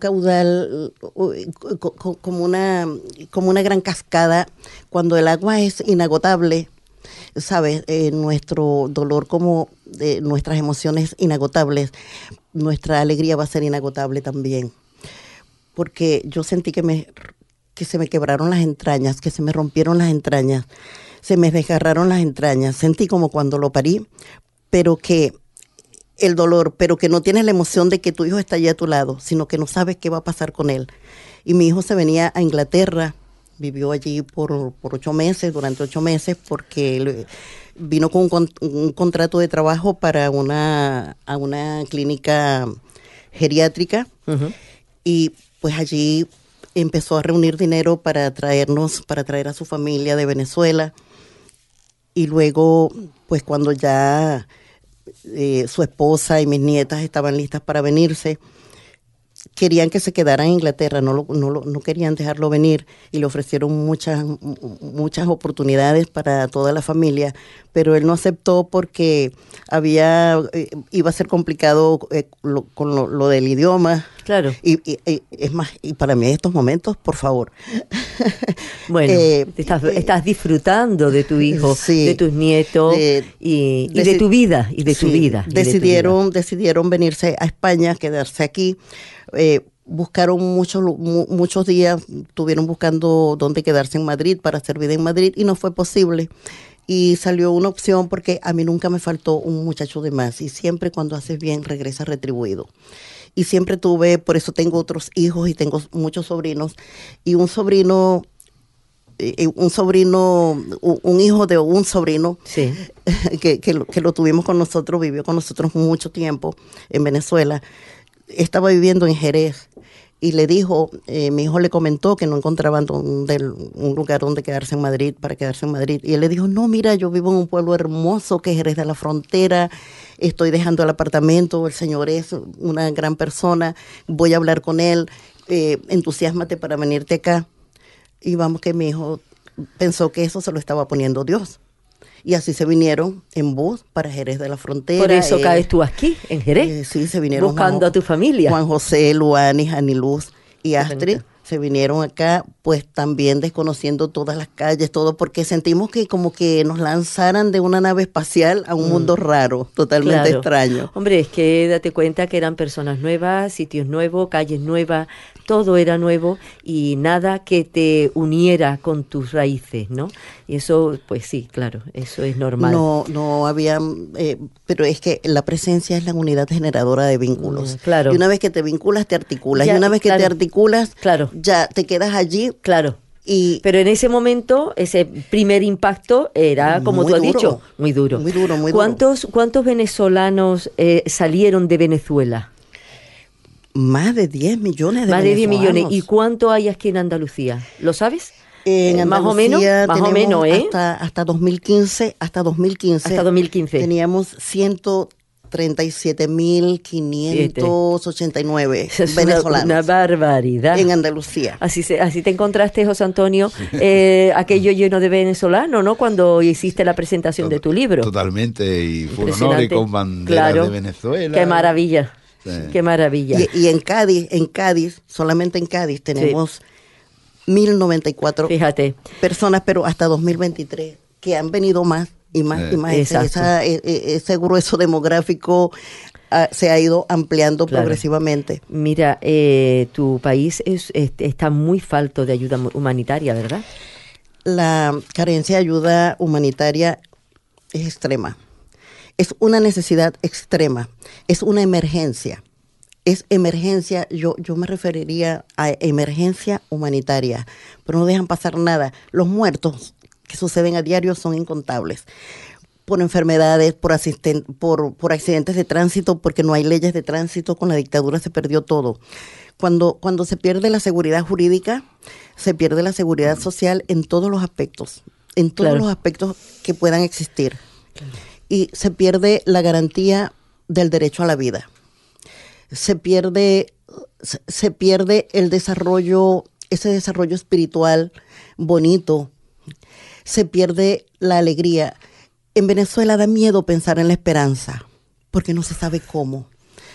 como una gran cascada. Cuando el agua es inagotable, ¿sabes? Nuestro dolor como nuestras emociones inagotables, nuestra alegría va a ser inagotable también. Porque yo sentí que se me quebraron las entrañas, que se me rompieron las entrañas, se me desgarraron las entrañas. Sentí como cuando lo parí, pero que el dolor, pero que no tienes la emoción de que tu hijo está allí a tu lado, sino que no sabes qué va a pasar con él. Y mi hijo se venía a Inglaterra, vivió allí por 8 meses, durante 8 meses, porque él vino con un contrato de trabajo para una clínica geriátrica. Uh-huh. Y pues allí empezó a reunir dinero para traer a su familia de Venezuela. Y luego, pues cuando ya su esposa y mis nietas estaban listas para venirse, querían que se quedara en Inglaterra, no querían dejarlo venir, y le ofrecieron muchas oportunidades para toda la familia, pero él no aceptó porque iba a ser complicado con lo del idioma. Claro. Y es más, y para mí en estos momentos, por favor. Bueno, estás disfrutando de tu hijo, sí, de tus nietos y de tu vida, Decidieron venirse a España, quedarse aquí. Buscaron muchos días, estuvieron buscando dónde quedarse en Madrid para hacer vida en Madrid y no fue posible. Y salió una opción porque a mí nunca me faltó un muchacho de más, y siempre cuando haces bien regresas retribuido. Y siempre por eso tengo otros hijos y tengo muchos sobrinos, y un hijo de un sobrino, sí, que lo tuvimos con nosotros, vivió con nosotros mucho tiempo en Venezuela, estaba viviendo en Jerez, y le dijo, mi hijo le comentó que no encontraban un lugar donde quedarse en Madrid, para quedarse en Madrid. Y él le dijo, no, mira, yo vivo en un pueblo hermoso que es Jerez de la Frontera, estoy dejando el apartamento, el señor es una gran persona, voy a hablar con él, entusiásmate para venirte acá. Y vamos, que mi hijo pensó que eso se lo estaba poniendo Dios. Y así se vinieron en bus para Jerez de la Frontera. Por eso caes tú aquí, en Jerez. Sí, se vinieron. Buscando a tu familia. Juan José, Luanis, Aniluz y Astrid se vinieron acá, pues también desconociendo todas las calles, todo, porque sentimos que como que nos lanzaran de una nave espacial a un mundo raro, totalmente extraño. Hombre, es que date cuenta que eran personas nuevas, sitios nuevos, calles nuevas, todo era nuevo y nada que te uniera con tus raíces, ¿no? Y eso, pues sí, claro, eso es normal. No había, pero es que la presencia es la unidad generadora de vínculos. Claro. Y una vez que te vinculas, te articulas. Y una vez que te articulas, ya te quedas allí. Claro. Pero en ese momento, ese primer impacto era, como tú has dicho, muy duro. Muy duro. ¿Cuántos venezolanos salieron de Venezuela? Más de 10 millones de venezolanos. Más de 10 millones. ¿Y cuánto hay aquí en Andalucía? ¿Lo sabes? En más o menos, ¿eh? Hasta 2015 teníamos 137.589 venezolanos. Una barbaridad. En Andalucía. Así te encontraste, José Antonio, aquello lleno de venezolanos, ¿no? Cuando hiciste la presentación de tu libro. Totalmente, y fue un honor, y con banderas de Venezuela. Qué maravilla. Sí. Qué maravilla. Y en Cádiz, solamente en Cádiz tenemos 1.094 personas, pero hasta 2023, que han venido más y más y más. Ese grueso demográfico se ha ido ampliando progresivamente. Mira, tu país está muy falto de ayuda humanitaria, ¿verdad? La carencia de ayuda humanitaria es extrema. Es una necesidad extrema, es una emergencia. Es emergencia, yo me referiría a emergencia humanitaria, pero no dejan pasar nada. Los muertos que suceden a diario son incontables. Por enfermedades, por accidentes de tránsito, porque no hay leyes de tránsito, con la dictadura se perdió todo. Cuando se pierde la seguridad jurídica, se pierde la seguridad social en todos los aspectos, los aspectos que puedan existir. Y se pierde la garantía del derecho a la vida. Se pierde el desarrollo, ese desarrollo espiritual bonito. Se pierde la alegría. En Venezuela da miedo pensar en la esperanza, porque no se sabe cómo.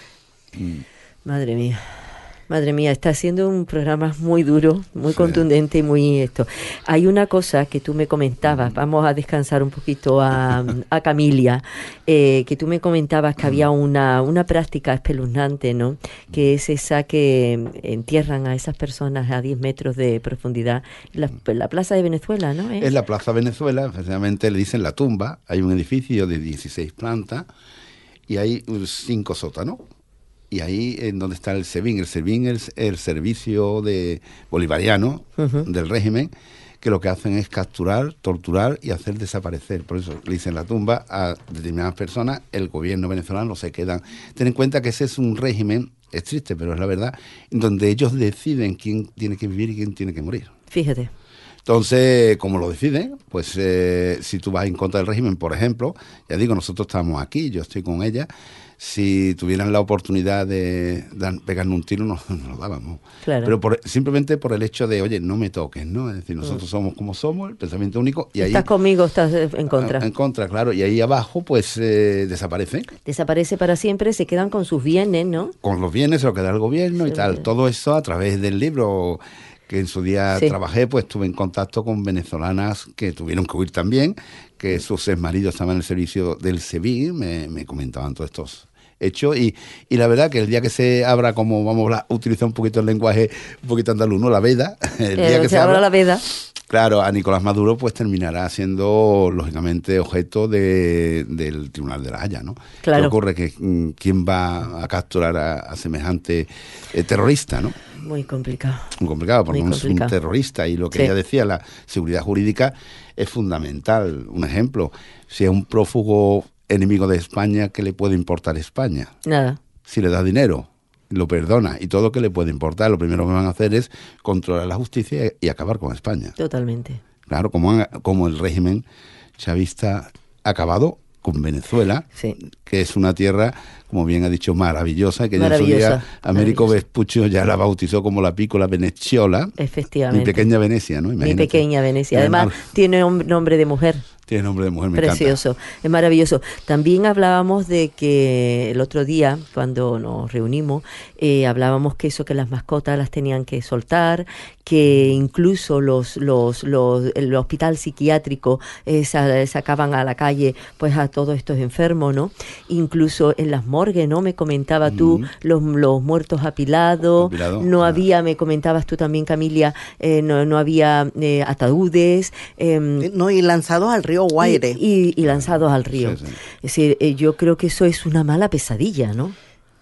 Madre mía. Madre mía, está siendo un programa muy duro, muy contundente y muy esto. Hay una cosa que tú me comentabas, vamos a descansar un poquito a Camilia, que tú me comentabas que había una práctica espeluznante, ¿no? Que es esa que entierran a esas personas a 10 metros de profundidad. La Plaza de Venezuela, ¿no? Es la Plaza Venezuela, efectivamente le dicen la tumba. Hay un edificio de 16 plantas y hay 5 sótanos. Y ahí en donde está el SEBIN. El SEBIN es el servicio bolivariano del régimen, que lo que hacen es capturar, torturar y hacer desaparecer. Por eso le dicen la tumba a determinadas personas, el gobierno venezolano se quedan. Ten en cuenta que ese es un régimen, es triste, pero es la verdad, donde ellos deciden quién tiene que vivir y quién tiene que morir. Fíjate. Entonces, como lo deciden, pues si tú vas en contra del régimen, por ejemplo, ya digo, nosotros estamos aquí, yo estoy con ella. Si tuvieran la oportunidad de pegarnos un tiro, nos lo dábamos. Claro. Pero simplemente por el hecho de, oye, no me toques, ¿no? Es decir, nosotros somos como somos, el pensamiento único. Y ahí, ¿estás conmigo o estás en contra? En contra, claro. Y ahí abajo, pues, desaparece. Desaparece para siempre, se quedan con sus bienes, ¿no? Con los bienes se lo queda el gobierno y tal. Todo eso a través del libro que en su día trabajé, pues estuve en contacto con venezolanas que tuvieron que huir también, que sus exmaridos estaban en el servicio del SEBIN, me comentaban todos estos hechos, y la verdad que el día que se abra, como vamos a utilizar un poquito el lenguaje un poquito andaluz, ¿no? La veda, el día que se abra la veda. Claro, a Nicolás Maduro pues terminará siendo, lógicamente, objeto del Tribunal de la Haya, ¿no? Claro. ¿Qué ocurre? Que ¿quién va a capturar a semejante terrorista, no? Muy complicado. Muy complicado, porque no es un terrorista, y lo que ella decía, la seguridad jurídica es fundamental. Un ejemplo, si es un prófugo enemigo de España, ¿qué le puede importar España? Nada. Si le da dinero, lo perdona, y todo que le puede importar, lo primero que van a hacer es controlar la justicia y acabar con España. Totalmente. Claro, como el régimen chavista ha acabado con Venezuela, que es una tierra, como bien ha dicho, maravillosa, que ya en su día Américo Vespuccio ya la bautizó como la Piccola Veneziola. Efectivamente. Mi pequeña Venecia, ¿no? Imagínate. Mi pequeña Venecia. Además, tiene nombre de mujer. Tiene nombre de mujer, me precioso, encanta. Es maravilloso. También hablábamos de que el otro día, cuando nos reunimos, hablábamos que las mascotas las tenían que soltar, que incluso el hospital psiquiátrico sacaban a la calle pues a todos estos enfermos, ¿no? Incluso en las morgues, ¿no? Me comentaba tú, los muertos apilados, no había, me comentabas tú también, Camilia, no había ataúdes. No, y lanzados al río Guaire. Y lanzados al río. Sí. Es decir, yo creo que eso es una mala pesadilla, ¿no?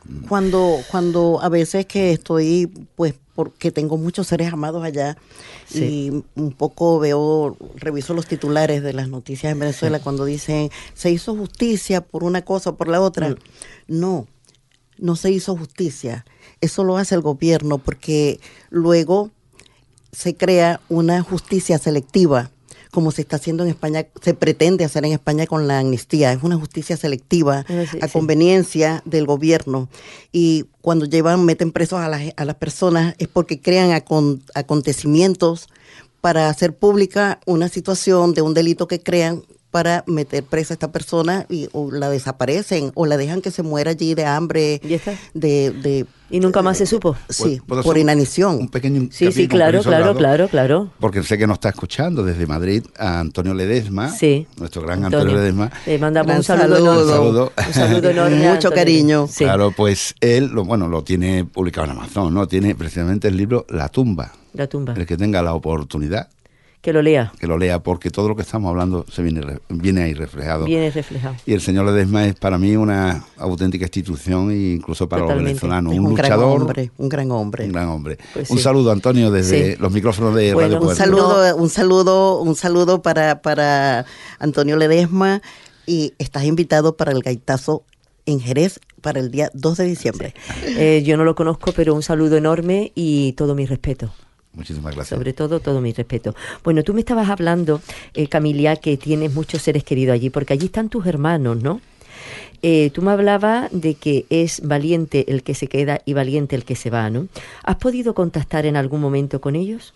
Cuando a veces que estoy, pues, porque tengo muchos seres amados allá, y un poco reviso los titulares de las noticias en Venezuela cuando dicen, se hizo justicia por una cosa o por la otra. No se hizo justicia. Eso lo hace el gobierno, porque luego se crea una justicia selectiva, como se está haciendo en España, se pretende hacer en España con la amnistía. Es una justicia selectiva a conveniencia del gobierno. Y cuando meten presos a las personas es porque crean acontecimientos para hacer pública una situación de un delito que crean, para meter presa a esta persona, o la desaparecen o la dejan que se muera allí de hambre. ¿Ya está? ¿Y nunca más se supo? Sí, por inanición. Un pequeño sí, claro. Porque sé que nos está escuchando desde Madrid a Antonio Ledesma, nuestro gran Antonio Ledesma. Le mandamos un saludo enorme. Mucho cariño. Sí. Claro, pues él lo tiene publicado en Amazon, ¿no? Tiene precisamente el libro La tumba. La tumba. El que tenga la oportunidad, que lo lea. Que lo lea, porque todo lo que estamos hablando se viene ahí reflejado. Viene reflejado. Y el señor Ledesma es para mí una auténtica institución, e incluso para los venezolanos. Es un luchador. Un gran hombre. Un gran hombre. Pues un saludo, Antonio, desde los micrófonos de Radio Puerto. Un saludo para Antonio Ledesma, y estás invitado para el gaitazo en Jerez para el día 2 de diciembre. Yo no lo conozco, pero un saludo enorme y todo mi respeto. Muchísimas gracias. Sobre todo mi respeto. Bueno, tú me estabas hablando, Camilia, que tienes muchos seres queridos allí, porque allí están tus hermanos, ¿no? Tú me hablabas de que es valiente el que se queda y valiente el que se va, ¿no? ¿Has podido contactar en algún momento con ellos?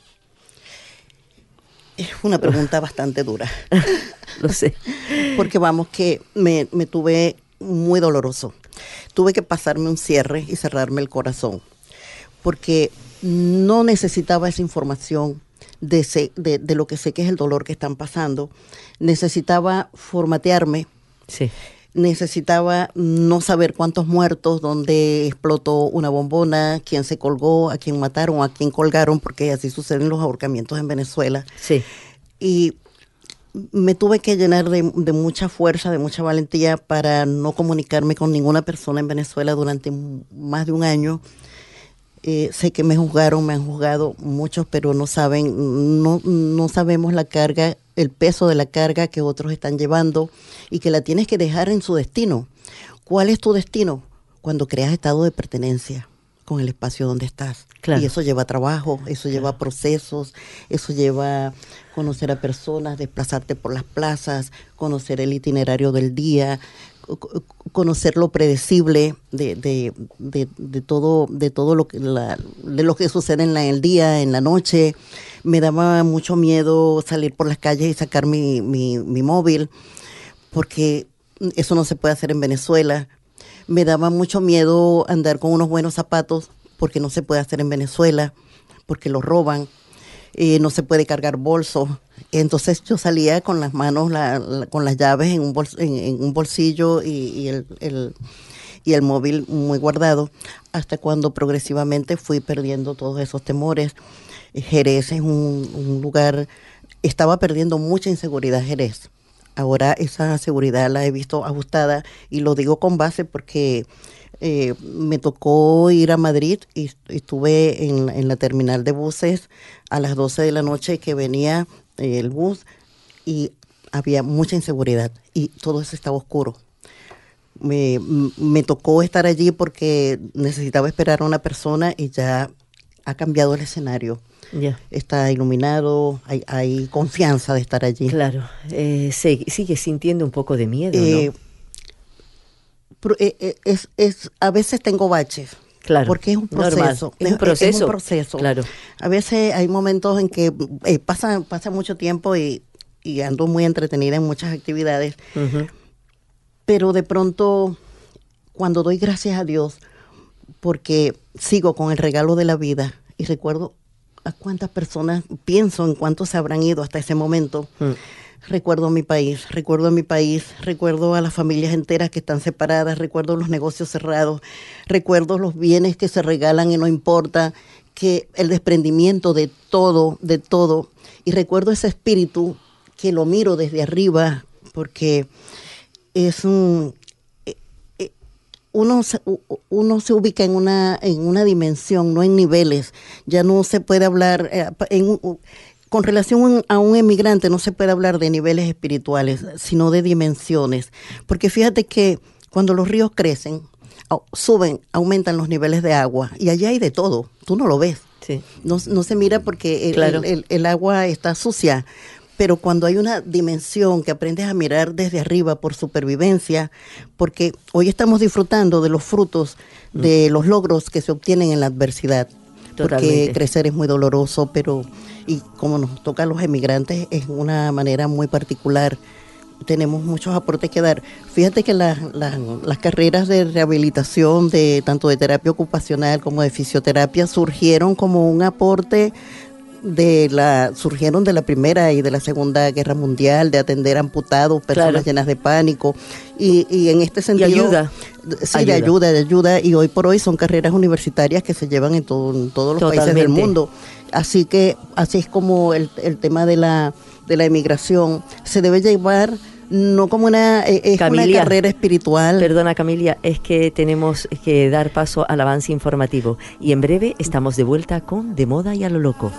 Es una pregunta bastante dura. Lo sé. Porque que me tuve muy doloroso. tuve que pasarme un cierre y cerrarme el corazón, porque no necesitaba esa información de lo que sé que es el dolor que están pasando. Necesitaba formatearme. Sí. Necesitaba no saber cuántos muertos, dónde explotó una bombona, quién se colgó, a quién mataron, a quién colgaron, porque así suceden los ahorcamientos en Venezuela. Sí. Y me tuve que llenar de mucha fuerza, de mucha valentía para no comunicarme con ninguna persona en Venezuela durante más de un año. Sé que me han juzgado muchos, pero no sabemos la carga, el peso de la carga que otros están llevando y que la tienes que dejar en su destino. ¿Cuál es tu destino? Cuando creas estado de pertenencia con el espacio donde estás. Claro. Y eso lleva trabajo, eso lleva procesos, eso lleva conocer a personas, desplazarte por las plazas, conocer el itinerario del día, conocer lo predecible de todo lo que sucede en el día, en la noche. Me daba mucho miedo salir por las calles y sacar mi móvil, porque eso no se puede hacer en Venezuela. Me daba mucho miedo andar con unos buenos zapatos, porque no se puede hacer en Venezuela, porque los roban. No se puede cargar bolsos. Entonces yo salía con las manos, con las llaves en un bolsillo y el móvil muy guardado, hasta cuando progresivamente fui perdiendo todos esos temores. Jerez es un lugar, estaba perdiendo mucha inseguridad Jerez. Ahora esa seguridad la he visto ajustada, y lo digo con base porque me tocó ir a Madrid y estuve en la terminal de buses a las 12 de la noche que venía el bus, y había mucha inseguridad y todo eso estaba oscuro. Me tocó estar allí porque necesitaba esperar a una persona y ya ha cambiado el escenario. Yeah. Está iluminado, hay confianza de estar allí. Claro, sigue sintiendo un poco de miedo, ¿no? A veces tengo baches. Claro, porque es un proceso. Normal. Es un proceso. Es un proceso. Claro. A veces hay momentos en que pasa mucho tiempo y ando muy entretenida en muchas actividades. Uh-huh. Pero de pronto, cuando doy gracias a Dios, porque sigo con el regalo de la vida y recuerdo a cuántas personas, pienso en cuántos se habrán ido hasta ese momento. Recuerdo a mi país, recuerdo a las familias enteras que están separadas, recuerdo los negocios cerrados, recuerdo los bienes que se regalan y no importa, que el desprendimiento de todo, y recuerdo ese espíritu que lo miro desde arriba, porque es uno se ubica en una dimensión, no en niveles. Ya no se puede hablar con relación a un emigrante, no se puede hablar de niveles espirituales, sino de dimensiones. Porque fíjate que cuando los ríos crecen, suben, aumentan los niveles de agua, y allá hay de todo, tú no lo ves. Sí. No se mira porque claro. el agua está sucia. Pero cuando hay una dimensión que aprendes a mirar desde arriba por supervivencia, porque hoy estamos disfrutando de los frutos, de los logros que se obtienen en la adversidad. Totalmente. Porque crecer es muy doloroso, y como nos toca a los emigrantes, es una manera muy particular. Tenemos muchos aportes que dar. Fíjate que las carreras de rehabilitación, tanto de terapia ocupacional como de fisioterapia, surgieron como un aporte surgieron de la Primera y de la Segunda Guerra Mundial, de atender amputados, personas claro. llenas de pánico, y en este sentido... Y ayuda. Sí, de ayuda, y hoy por hoy son carreras universitarias que se llevan en todos los Totalmente. Países del mundo. Así es como el tema de la emigración se debe llevar, no como una carrera espiritual. Perdona, Camilia, es que tenemos que dar paso al avance informativo y en breve estamos de vuelta con De Moda y a lo Loco.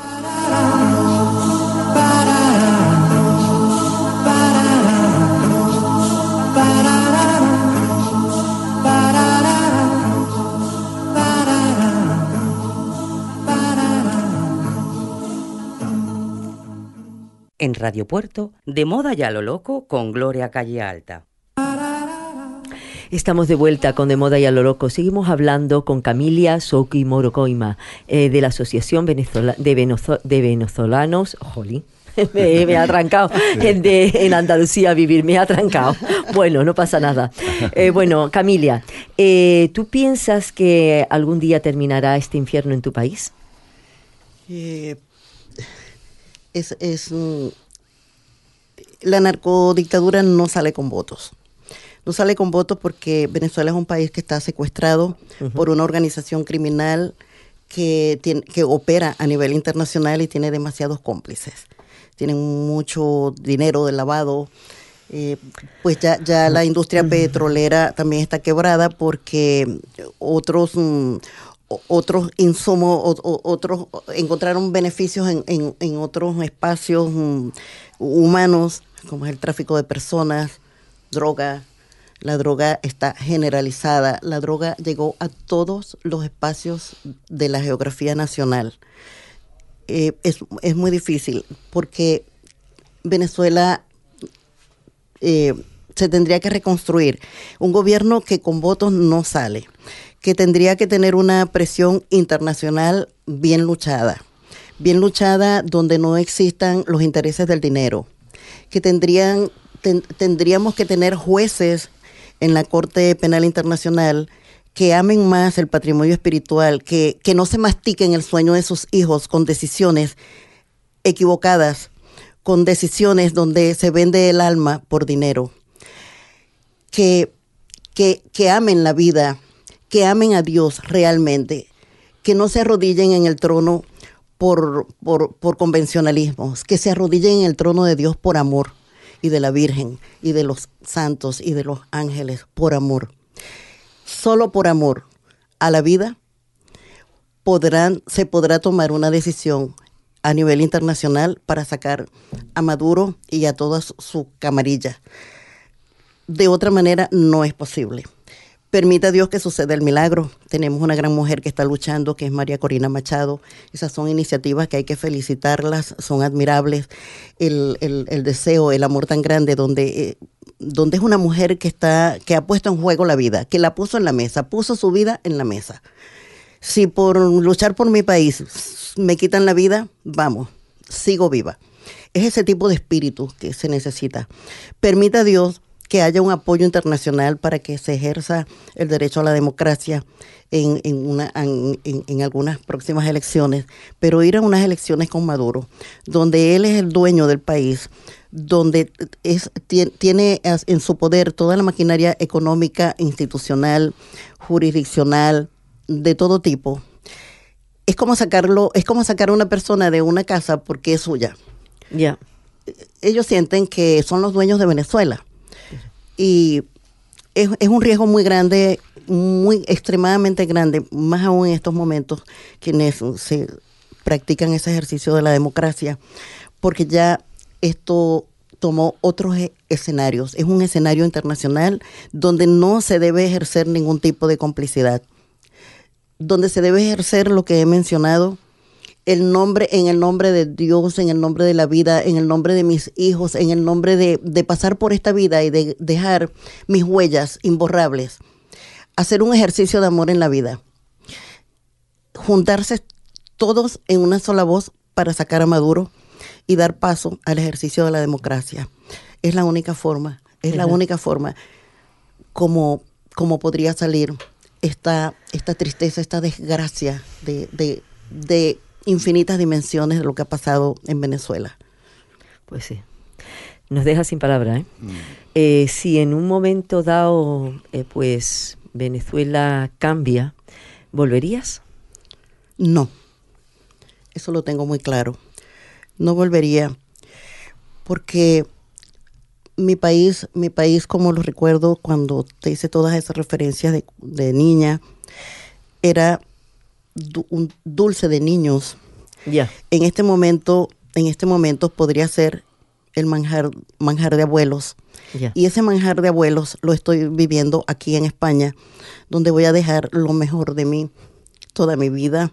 En Radio Puerto, De Moda y a lo Loco con Gloria Calle Alta. Estamos de vuelta con De Moda y a lo Loco. Seguimos hablando con Camilia Souki Morocoima, de la Asociación de Venezolanos, me ha trancado en Andalucía a vivir, me ha trancado. Bueno, no pasa nada. Bueno, Camilia, ¿tú piensas que algún día terminará este infierno en tu país? La narcodictadura no sale con votos. No sale con votos porque Venezuela es un país que está secuestrado por una organización criminal que opera a nivel internacional y tiene demasiados cómplices. Tienen mucho dinero de lavado. Pues ya la industria petrolera también está quebrada porque otros insumos, otros encontraron beneficios en otros espacios humanos, como es el tráfico de personas, droga. La droga está generalizada. La droga llegó a todos los espacios de la geografía nacional. Es muy difícil porque Venezuela se tendría que reconstruir. Un gobierno que con votos no sale, que tendría que tener una presión internacional bien luchada donde no existan los intereses del dinero, que tendríamos que tener jueces en la Corte Penal Internacional que amen más el patrimonio espiritual, que no se mastiquen el sueño de sus hijos con decisiones equivocadas, con decisiones donde se vende el alma por dinero, que amen la vida, que amen a Dios realmente, que no se arrodillen en el trono por convencionalismos, que se arrodillen en el trono de Dios por amor, y de la Virgen, y de los santos, y de los ángeles, por amor. Solo por amor a la vida se podrá tomar una decisión a nivel internacional para sacar a Maduro y a todas sus camarillas. De otra manera no es posible. Permita Dios que suceda el milagro. Tenemos una gran mujer que está luchando, que es María Corina Machado. Esas son iniciativas que hay que felicitarlas, son admirables. El deseo, el amor tan grande, donde es una mujer que ha puesto en juego la vida, que la puso en la mesa, puso su vida en la mesa. Si por luchar por mi país me quitan la vida, vamos, sigo viva. Es ese tipo de espíritu que se necesita. Permita Dios que haya un apoyo internacional para que se ejerza el derecho a la democracia en algunas próximas elecciones, pero ir a unas elecciones con Maduro, donde él es el dueño del país, donde tiene en su poder toda la maquinaria económica, institucional, jurisdiccional, de todo tipo. Es como sacar a una persona de una casa porque es suya. Ya. Ellos sienten que son los dueños de Venezuela. Y es un riesgo muy grande, muy extremadamente grande, más aún en estos momentos quienes se practican ese ejercicio de la democracia, porque ya esto tomó otros escenarios. Es un escenario internacional donde no se debe ejercer ningún tipo de complicidad, donde se debe ejercer lo que he mencionado, en el nombre de Dios, en el nombre de la vida, en el nombre de mis hijos, en el nombre de pasar por esta vida y de dejar mis huellas imborrables. Hacer un ejercicio de amor en la vida. Juntarse todos en una sola voz para sacar a Maduro y dar paso al ejercicio de la democracia. Es la única forma, como podría salir esta tristeza, esta desgracia de infinitas dimensiones de lo que ha pasado en Venezuela. Pues sí, nos deja sin palabras, si en un momento dado, pues Venezuela cambia, ¿volverías? No, eso lo tengo muy claro. No volvería, porque mi país, como lo recuerdo cuando te hice todas esas referencias de niña, era un dulce de niños. Yeah. En este momento podría ser el manjar de abuelos. Yeah. Y ese manjar de abuelos lo estoy viviendo aquí en España, donde voy a dejar lo mejor de mí toda mi vida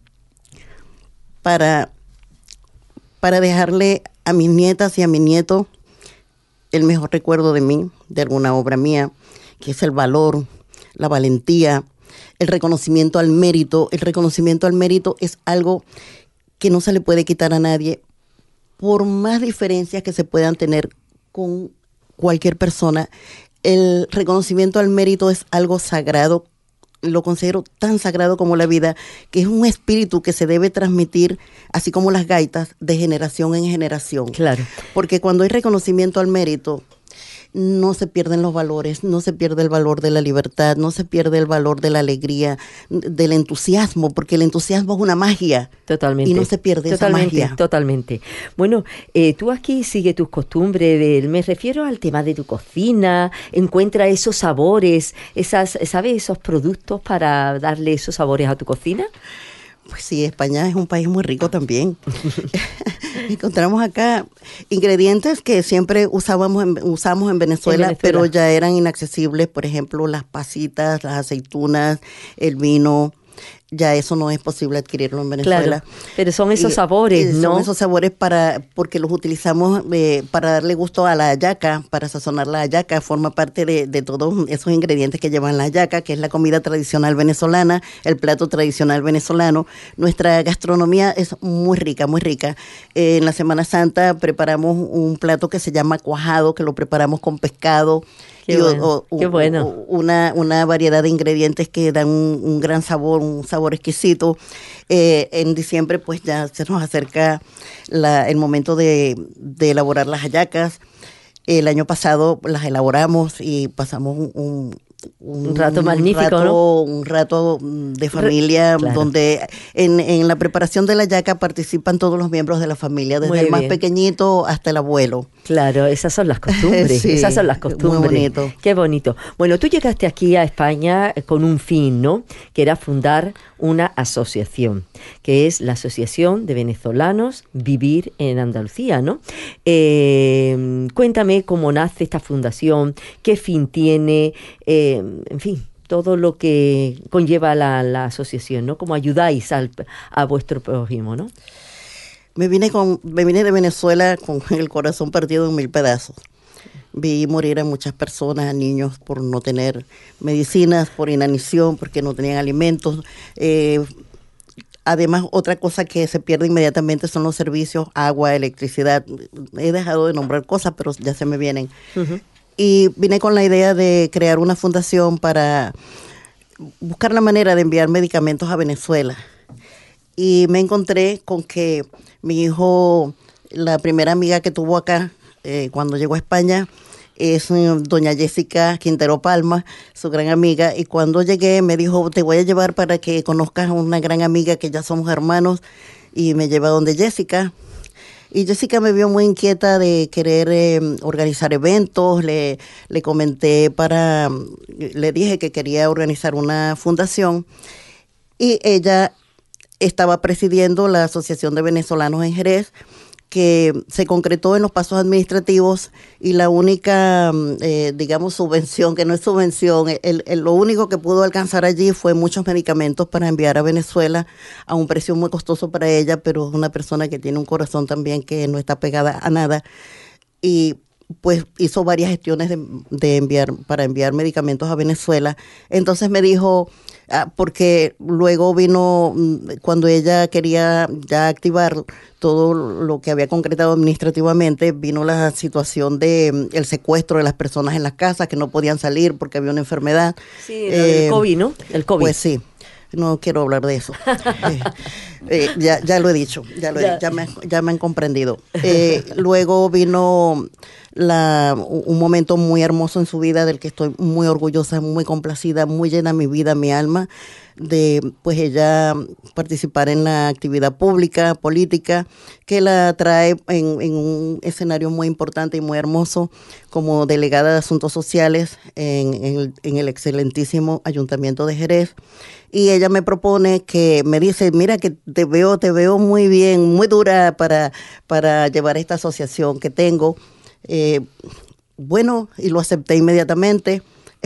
para dejarle a mis nietas y a mi nieto el mejor recuerdo de mí, de alguna obra mía, que es el valor, la valentía, el reconocimiento al mérito. El reconocimiento al mérito es algo que no se le puede quitar a nadie, por más diferencias que se puedan tener con cualquier persona, el reconocimiento al mérito es algo sagrado. Lo considero tan sagrado como la vida, que es un espíritu que se debe transmitir, así como las gaitas, de generación en generación. Claro. Porque cuando hay reconocimiento al mérito, no se pierden los valores, no se pierde el valor de la libertad, no se pierde el valor de la alegría, del entusiasmo, porque el entusiasmo es una magia. Totalmente. Y no se pierde totalmente, esa magia. Totalmente. Bueno, tú aquí sigues tus costumbres, me refiero al tema de tu cocina, encuentra esos sabores, ¿sabes? Esos productos para darle esos sabores a tu cocina. Pues sí, España es un país muy rico también. Encontramos acá ingredientes que siempre usamos en Venezuela, pero ya eran inaccesibles. Por ejemplo, las pasitas, las aceitunas, el vino. Ya eso no es posible adquirirlo en Venezuela. Claro, pero son esos sabores, ¿no? Son esos sabores porque los utilizamos para darle gusto a la hallaca, para sazonar la hallaca. Forma parte de todos esos ingredientes que llevan la hallaca, que es la comida tradicional venezolana, el plato tradicional venezolano. Nuestra gastronomía es muy rica, muy rica. En la Semana Santa preparamos un plato que se llama cuajado, que lo preparamos con pescado. Qué bueno. Una variedad de ingredientes que dan un gran sabor, un sabor exquisito. En diciembre pues ya se nos acerca el momento de elaborar las hallacas. El año pasado las elaboramos y pasamos un rato magnífico, ¿no? Un rato de familia, claro, donde en la preparación de la hallaca participan todos los miembros de la familia, desde el más pequeñito hasta el abuelo. Claro, esas son las costumbres, sí, esas son las costumbres. Muy bonito. Qué bonito. Bueno, tú llegaste aquí a España con un fin, ¿no? Que era fundar una asociación, que es la Asociación de Venezolanos Vivir en Andalucía, ¿no? Cuéntame cómo nace esta fundación, qué fin tiene, en fin, todo lo que conlleva la asociación, ¿no? Cómo ayudáis a vuestro prójimo, ¿no? Me vine de Venezuela con el corazón partido en 1000 pedazos. Vi morir a muchas personas, a niños, por no tener medicinas, por inanición, porque no tenían alimentos. Además, otra cosa que se pierde inmediatamente son los servicios, agua, electricidad. He dejado de nombrar cosas, pero ya se me vienen. Uh-huh. Y vine con la idea de crear una fundación para buscar la manera de enviar medicamentos a Venezuela. Y me encontré con que mi hijo, la primera amiga que tuvo acá, cuando llegó a España, es doña Jessica Quintero Palma, su gran amiga, y cuando llegué me dijo, te voy a llevar para que conozcas a una gran amiga que ya somos hermanos, y me lleva donde Jessica. Y Jessica me vio muy inquieta de querer organizar eventos, le comenté le dije que quería organizar una fundación, y ella estaba presidiendo la Asociación de Venezolanos en Jerez, que se concretó en los pasos administrativos, y la única, digamos, subvención, que no es subvención, lo único que pudo alcanzar allí fue muchos medicamentos para enviar a Venezuela a un precio muy costoso para ella, pero es una persona que tiene un corazón también que no está pegada a nada, y pues hizo varias gestiones para enviar medicamentos a Venezuela. Entonces me dijo, porque luego vino, cuando ella quería ya activar todo lo que había concretado administrativamente, vino la situación de el secuestro de las personas en las casas, que no podían salir porque había una enfermedad. Sí, el COVID, ¿no? El COVID. Pues sí. No quiero hablar de eso. Ya lo he dicho, ya me han comprendido. Luego vino un momento muy hermoso en su vida, del que estoy muy orgullosa, muy complacida, muy llena mi vida, mi alma, de pues ella participar en la actividad pública, política, que la trae en un escenario muy importante y muy hermoso como delegada de Asuntos Sociales en el excelentísimo Ayuntamiento de Jerez. Y ella me propone, me dice, mira que te veo muy bien, muy dura para llevar esta asociación que tengo. Bueno, y lo acepté inmediatamente.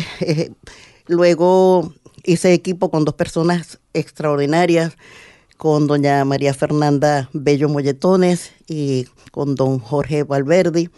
Luego hice equipo con 2 personas extraordinarias, con doña María Fernanda Bello Molletones y con don Jorge Valverdi.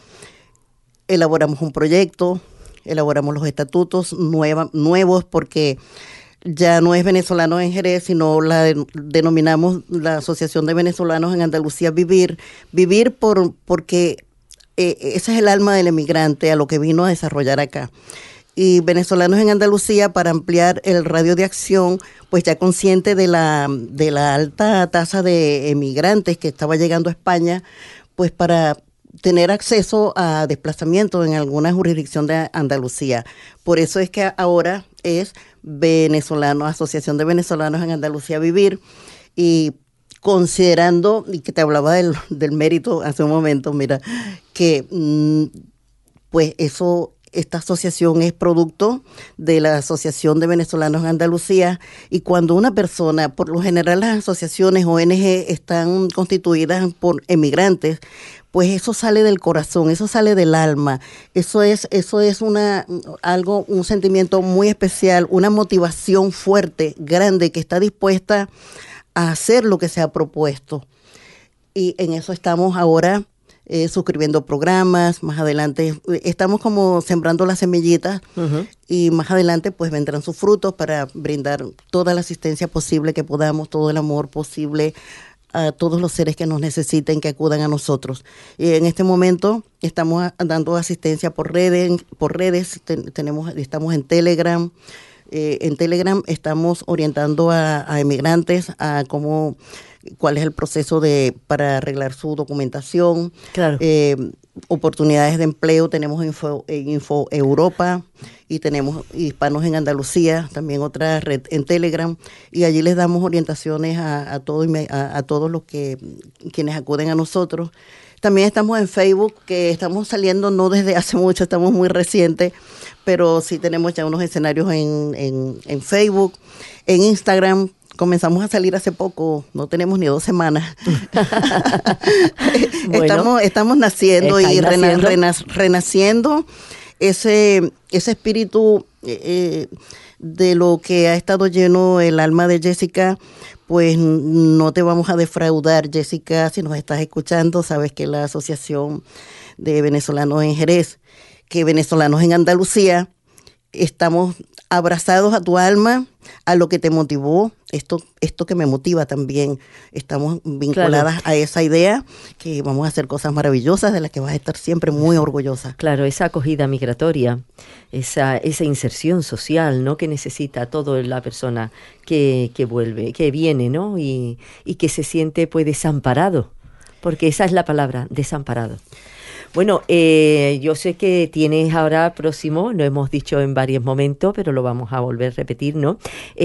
Elaboramos un proyecto, elaboramos los estatutos nuevos, porque ya no es Venezolanos en Jerez, sino denominamos la Asociación de Venezolanos en Andalucía Vivir. Vivir porque ese es el alma del emigrante, a lo que vino a desarrollar acá. Y Venezolanos en Andalucía, para ampliar el radio de acción, pues ya consciente de la alta tasa de emigrantes que estaba llegando a España, pues para tener acceso a desplazamiento en alguna jurisdicción de Andalucía. Por eso es que ahora es Asociación de Venezolanos en Andalucía Vivir, y considerando, y que te hablaba del mérito hace un momento, mira, que pues esta asociación es producto de la Asociación de Venezolanos en Andalucía, y cuando una persona, por lo general las asociaciones ONG están constituidas por emigrantes, pues eso sale del corazón, eso sale del alma, eso es un sentimiento muy especial, una motivación fuerte, grande, que está dispuesta a hacer lo que se ha propuesto. Y en eso estamos ahora suscribiendo programas. Más adelante estamos como sembrando las semillitas, y más adelante pues vendrán sus frutos para brindar toda la asistencia posible que podamos, todo el amor posible a todos los seres que nos necesiten, que acudan a nosotros. Y en este momento estamos dando asistencia por redes, estamos en Telegram. En Telegram estamos orientando a emigrantes a cuál es el proceso para arreglar su documentación. Claro. Oportunidades de empleo, tenemos Info Europa, y tenemos Hispanos en Andalucía, también otra red en Telegram, y allí les damos orientaciones a todos los quienes acuden a nosotros. También estamos en Facebook, que estamos saliendo no desde hace mucho, estamos muy recientes, pero sí tenemos ya unos escenarios en Facebook. En Instagram comenzamos a salir hace poco, no tenemos ni 2 semanas. Bueno, estamos naciendo y renaciendo ese espíritu de lo que ha estado lleno el alma de Jessica. Pues no te vamos a defraudar, Jessica, si nos estás escuchando, sabes que la Asociación de Venezolanos en Jerez, que Venezolanos en Andalucía, estamos abrazados a tu alma, a lo que te motivó, esto que me motiva también. Estamos vinculadas a esa idea, que vamos a hacer cosas maravillosas de las que vas a estar siempre muy orgullosa. Claro, esa acogida migratoria, esa inserción social, ¿no?, que necesita toda la persona que vuelve, que viene, ¿no?, y que se siente pues desamparado, porque esa es la palabra, desamparado. Bueno, yo sé que tienes ahora próximo, lo hemos dicho en varios momentos, pero lo vamos a volver a repetir, ¿no?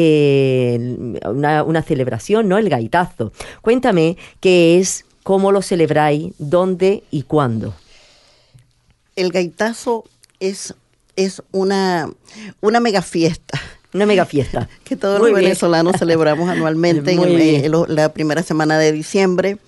Una celebración, ¿no? El gaitazo. Cuéntame qué es, cómo lo celebráis, dónde y cuándo. El gaitazo es una mega fiesta. Una mega fiesta. Que todos los venezolanos celebramos anualmente en la primera semana de diciembre.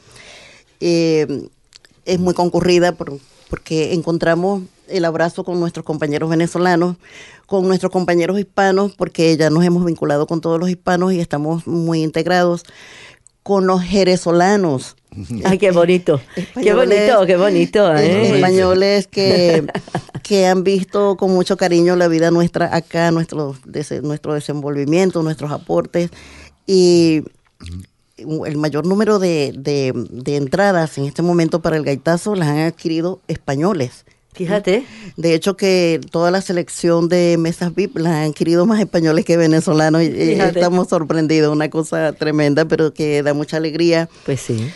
Es muy concurrida porque encontramos el abrazo con nuestros compañeros venezolanos, con nuestros compañeros hispanos, porque ya nos hemos vinculado con todos los hispanos y estamos muy integrados, con los jerezolanos. ¡Ay, qué bonito! ¡Qué bonito! Españoles que han visto con mucho cariño la vida nuestra acá, nuestro desenvolvimiento, nuestros aportes, y el mayor número de entradas en este momento para el gaitazo las han adquirido españoles. Fíjate. De hecho, que toda la selección de mesas VIP las han adquirido más españoles que venezolanos, y estamos sorprendidos, una cosa tremenda, pero que da mucha alegría. Pues sí.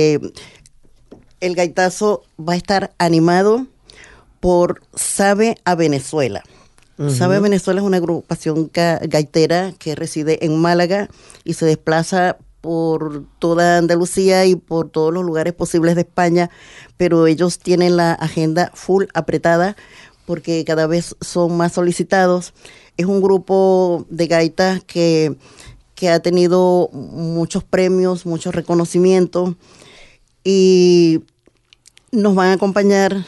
El gaitazo va a estar animado por Sabe a Venezuela. Sabe a Venezuela es una agrupación gaitera que reside en Málaga y se desplaza por toda Andalucía y por todos los lugares posibles de España, pero ellos tienen la agenda full apretada porque cada vez son más solicitados. Es un grupo de gaitas que ha tenido muchos premios, muchos reconocimientos, y nos van a acompañar.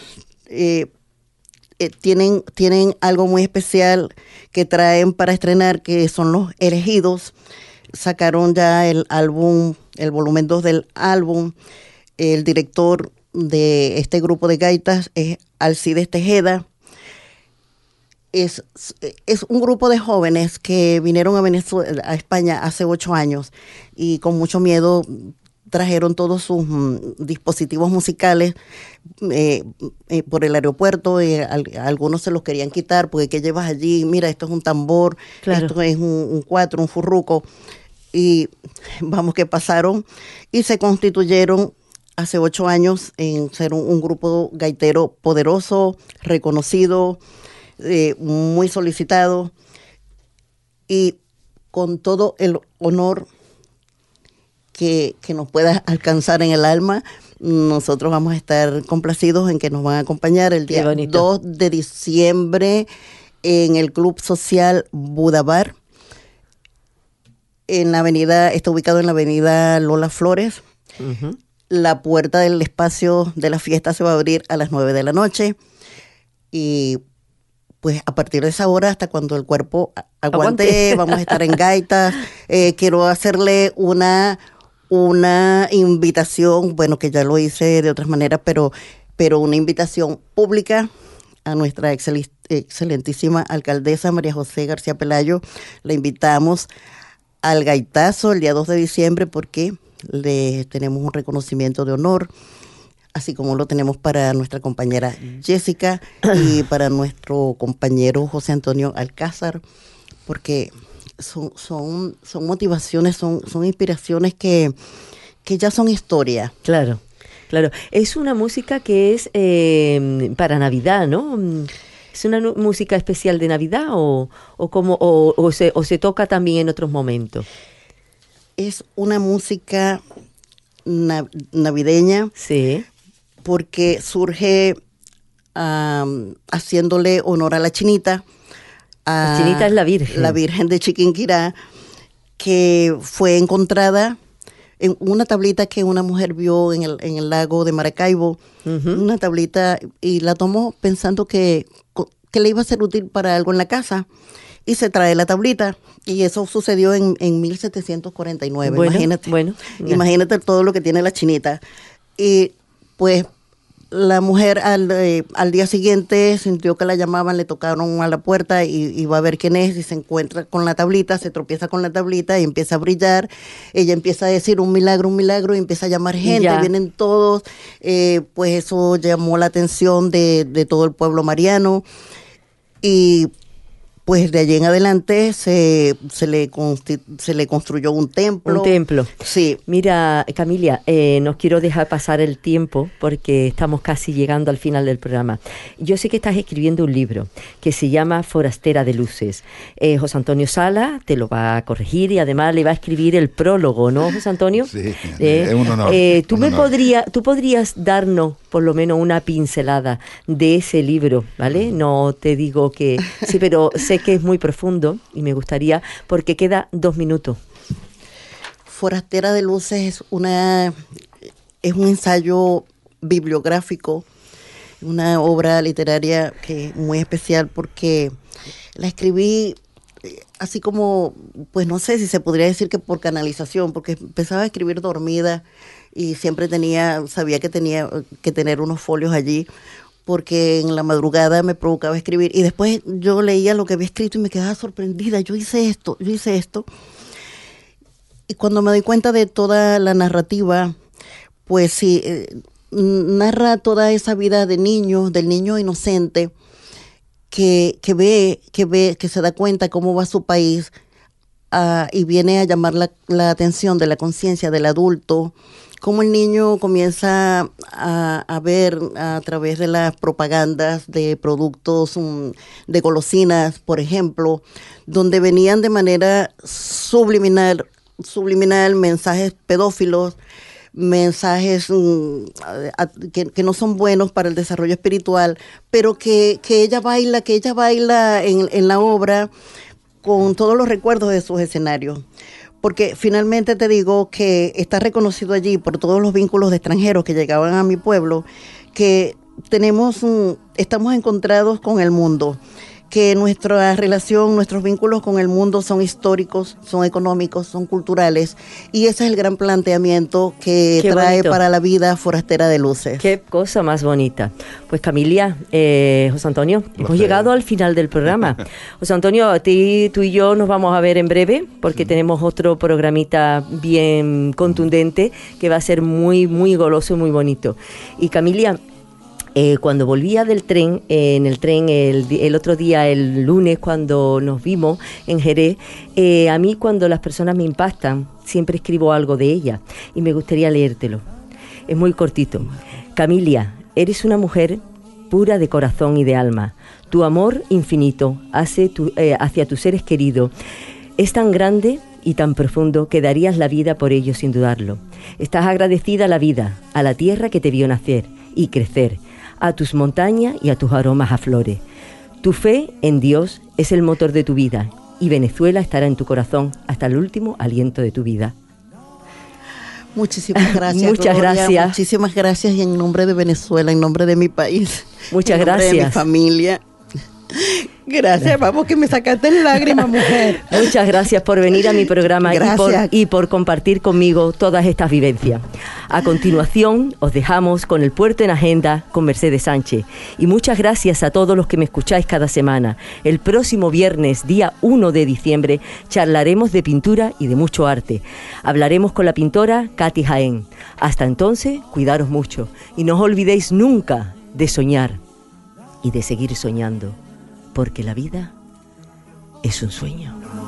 Tienen algo muy especial que traen para estrenar, que son los elegidos. Sacaron ya el álbum, el volumen 2 del álbum. El director de este grupo de gaitas es Alcides Tejeda. es un grupo de jóvenes que vinieron a España hace 8 años y con mucho miedo trajeron todos sus dispositivos musicales por el aeropuerto. Algunos se los querían quitar porque ¿qué llevas allí? Mira, esto es un tambor, claro. Esto es un cuatro, un furruco. Y vamos, que pasaron y se constituyeron hace 8 años en ser un grupo gaitero poderoso, reconocido, muy solicitado, y con todo el honor que nos pueda alcanzar en el alma, nosotros vamos a estar complacidos en que nos van a acompañar el día 2 de diciembre en el Club Social Budabar. Está ubicado en la avenida Lola Flores. Uh-huh. La puerta del espacio de la fiesta se va a abrir a las 9 de la noche y pues a partir de esa hora hasta cuando el cuerpo aguante. Vamos a estar en gaitas. Quiero hacerle una invitación, bueno, que ya lo hice de otras maneras, pero una invitación pública a nuestra excelentísima alcaldesa María José García Pelayo. La invitamos al gaitazo el día 2 de diciembre porque le tenemos un reconocimiento de honor, así como lo tenemos para nuestra compañera Jessica y para nuestro compañero José Antonio Alcázar, porque son motivaciones, son inspiraciones que ya son historia. Claro. Es una música que es para Navidad, ¿no? ¿Es una música especial de Navidad o se toca también en otros momentos? Es una música navideña, sí, porque surge haciéndole honor a la Chinita. La Chinita es la Virgen. La Virgen de Chiquinquirá, que fue encontrada en una tablita que una mujer vio en el lago de Maracaibo. Uh-huh. Una tablita, y la tomó pensando que le iba a ser útil para algo en la casa. Y se trae la tablita, y eso sucedió en 1749. Imagínate todo lo que tiene la Chinita. Y pues la mujer al día siguiente sintió que la llamaban, le tocaron a la puerta y va a ver quién es, y se encuentra con la tablita, se tropieza con la tablita y empieza a brillar. Ella empieza a decir un milagro, y empieza a llamar gente, vienen todos. Pues eso llamó la atención de todo el pueblo mariano, y pues de allí en adelante se le construyó un templo. Un templo. Sí. Mira, Camilia, no quiero dejar pasar el tiempo porque estamos casi llegando al final del programa. Yo sé que estás escribiendo un libro que se llama Forastera de Luces. José Antonio Sala te lo va a corregir y además le va a escribir el prólogo, ¿no, José Antonio? Sí, es un honor. ¿Tú podrías darnos por lo menos una pincelada de ese libro, ¿vale? No te digo que... Sí, pero sé que es muy profundo y me gustaría, porque queda 2 minutos. Forastera de Luces es un ensayo bibliográfico, una obra literaria que es muy especial porque la escribí así como, pues no sé si se podría decir que por canalización, porque empezaba a escribir dormida y siempre sabía que tenía que tener unos folios allí, porque en la madrugada me provocaba escribir, y después yo leía lo que había escrito y me quedaba sorprendida. Yo hice esto. Y cuando me doy cuenta de toda la narrativa, pues sí, narra toda esa vida del niño inocente, que se da cuenta cómo va su país, y viene a llamar la atención de la conciencia del adulto, cómo el niño comienza a ver a través de las propagandas de productos, de golosinas, por ejemplo, donde venían de manera subliminal mensajes pedófilos, mensajes que no son buenos para el desarrollo espiritual, pero que ella baila en la obra con todos los recuerdos de sus escenarios. Porque finalmente te digo que está reconocido allí por todos los vínculos de extranjeros que llegaban a mi pueblo, que estamos encontrados con el mundo, que nuestra relación, nuestros vínculos con el mundo son históricos, son económicos, son culturales, y ese es el gran planteamiento que trae bonito para la vida Forastera de Luces. Qué cosa más bonita. Pues Camilia, José Antonio, hemos llegado al final del programa. José Antonio, tú y yo nos vamos a ver en breve, porque tenemos otro programita bien contundente que va a ser muy, muy goloso y muy bonito. Y Camilia, cuando volvía del tren, en el tren el otro día, el lunes, cuando nos vimos en Jerez, a mí cuando las personas me impactan, siempre escribo algo de ella y me gustaría leértelo. Es muy cortito. Camilia, eres una mujer pura de corazón y de alma. Tu amor infinito hacia tus seres queridos es tan grande y tan profundo que darías la vida por ellos sin dudarlo. Estás agradecida a la vida, a la tierra que te vio nacer y crecer, a tus montañas y a tus aromas a flores. Tu fe en Dios es el motor de tu vida y Venezuela estará en tu corazón hasta el último aliento de tu vida. Muchísimas gracias. Muchas Gloria, gracias. Muchísimas gracias, y en nombre de Venezuela, en nombre de mi país. Muchas en nombre gracias. de mi familia. Gracias, vamos, que me sacaste lágrimas, mujer. Muchas gracias por venir a mi programa y por compartir conmigo todas estas vivencias. A continuación, os dejamos con El Puerto en Agenda con Mercedes Sánchez. Y muchas gracias a todos los que me escucháis cada semana. El próximo viernes, día 1 de diciembre, charlaremos de pintura y de mucho arte. Hablaremos con la pintora Katy Jaén. Hasta entonces, cuidaros mucho y no os olvidéis nunca de soñar y de seguir soñando, porque la vida es un sueño.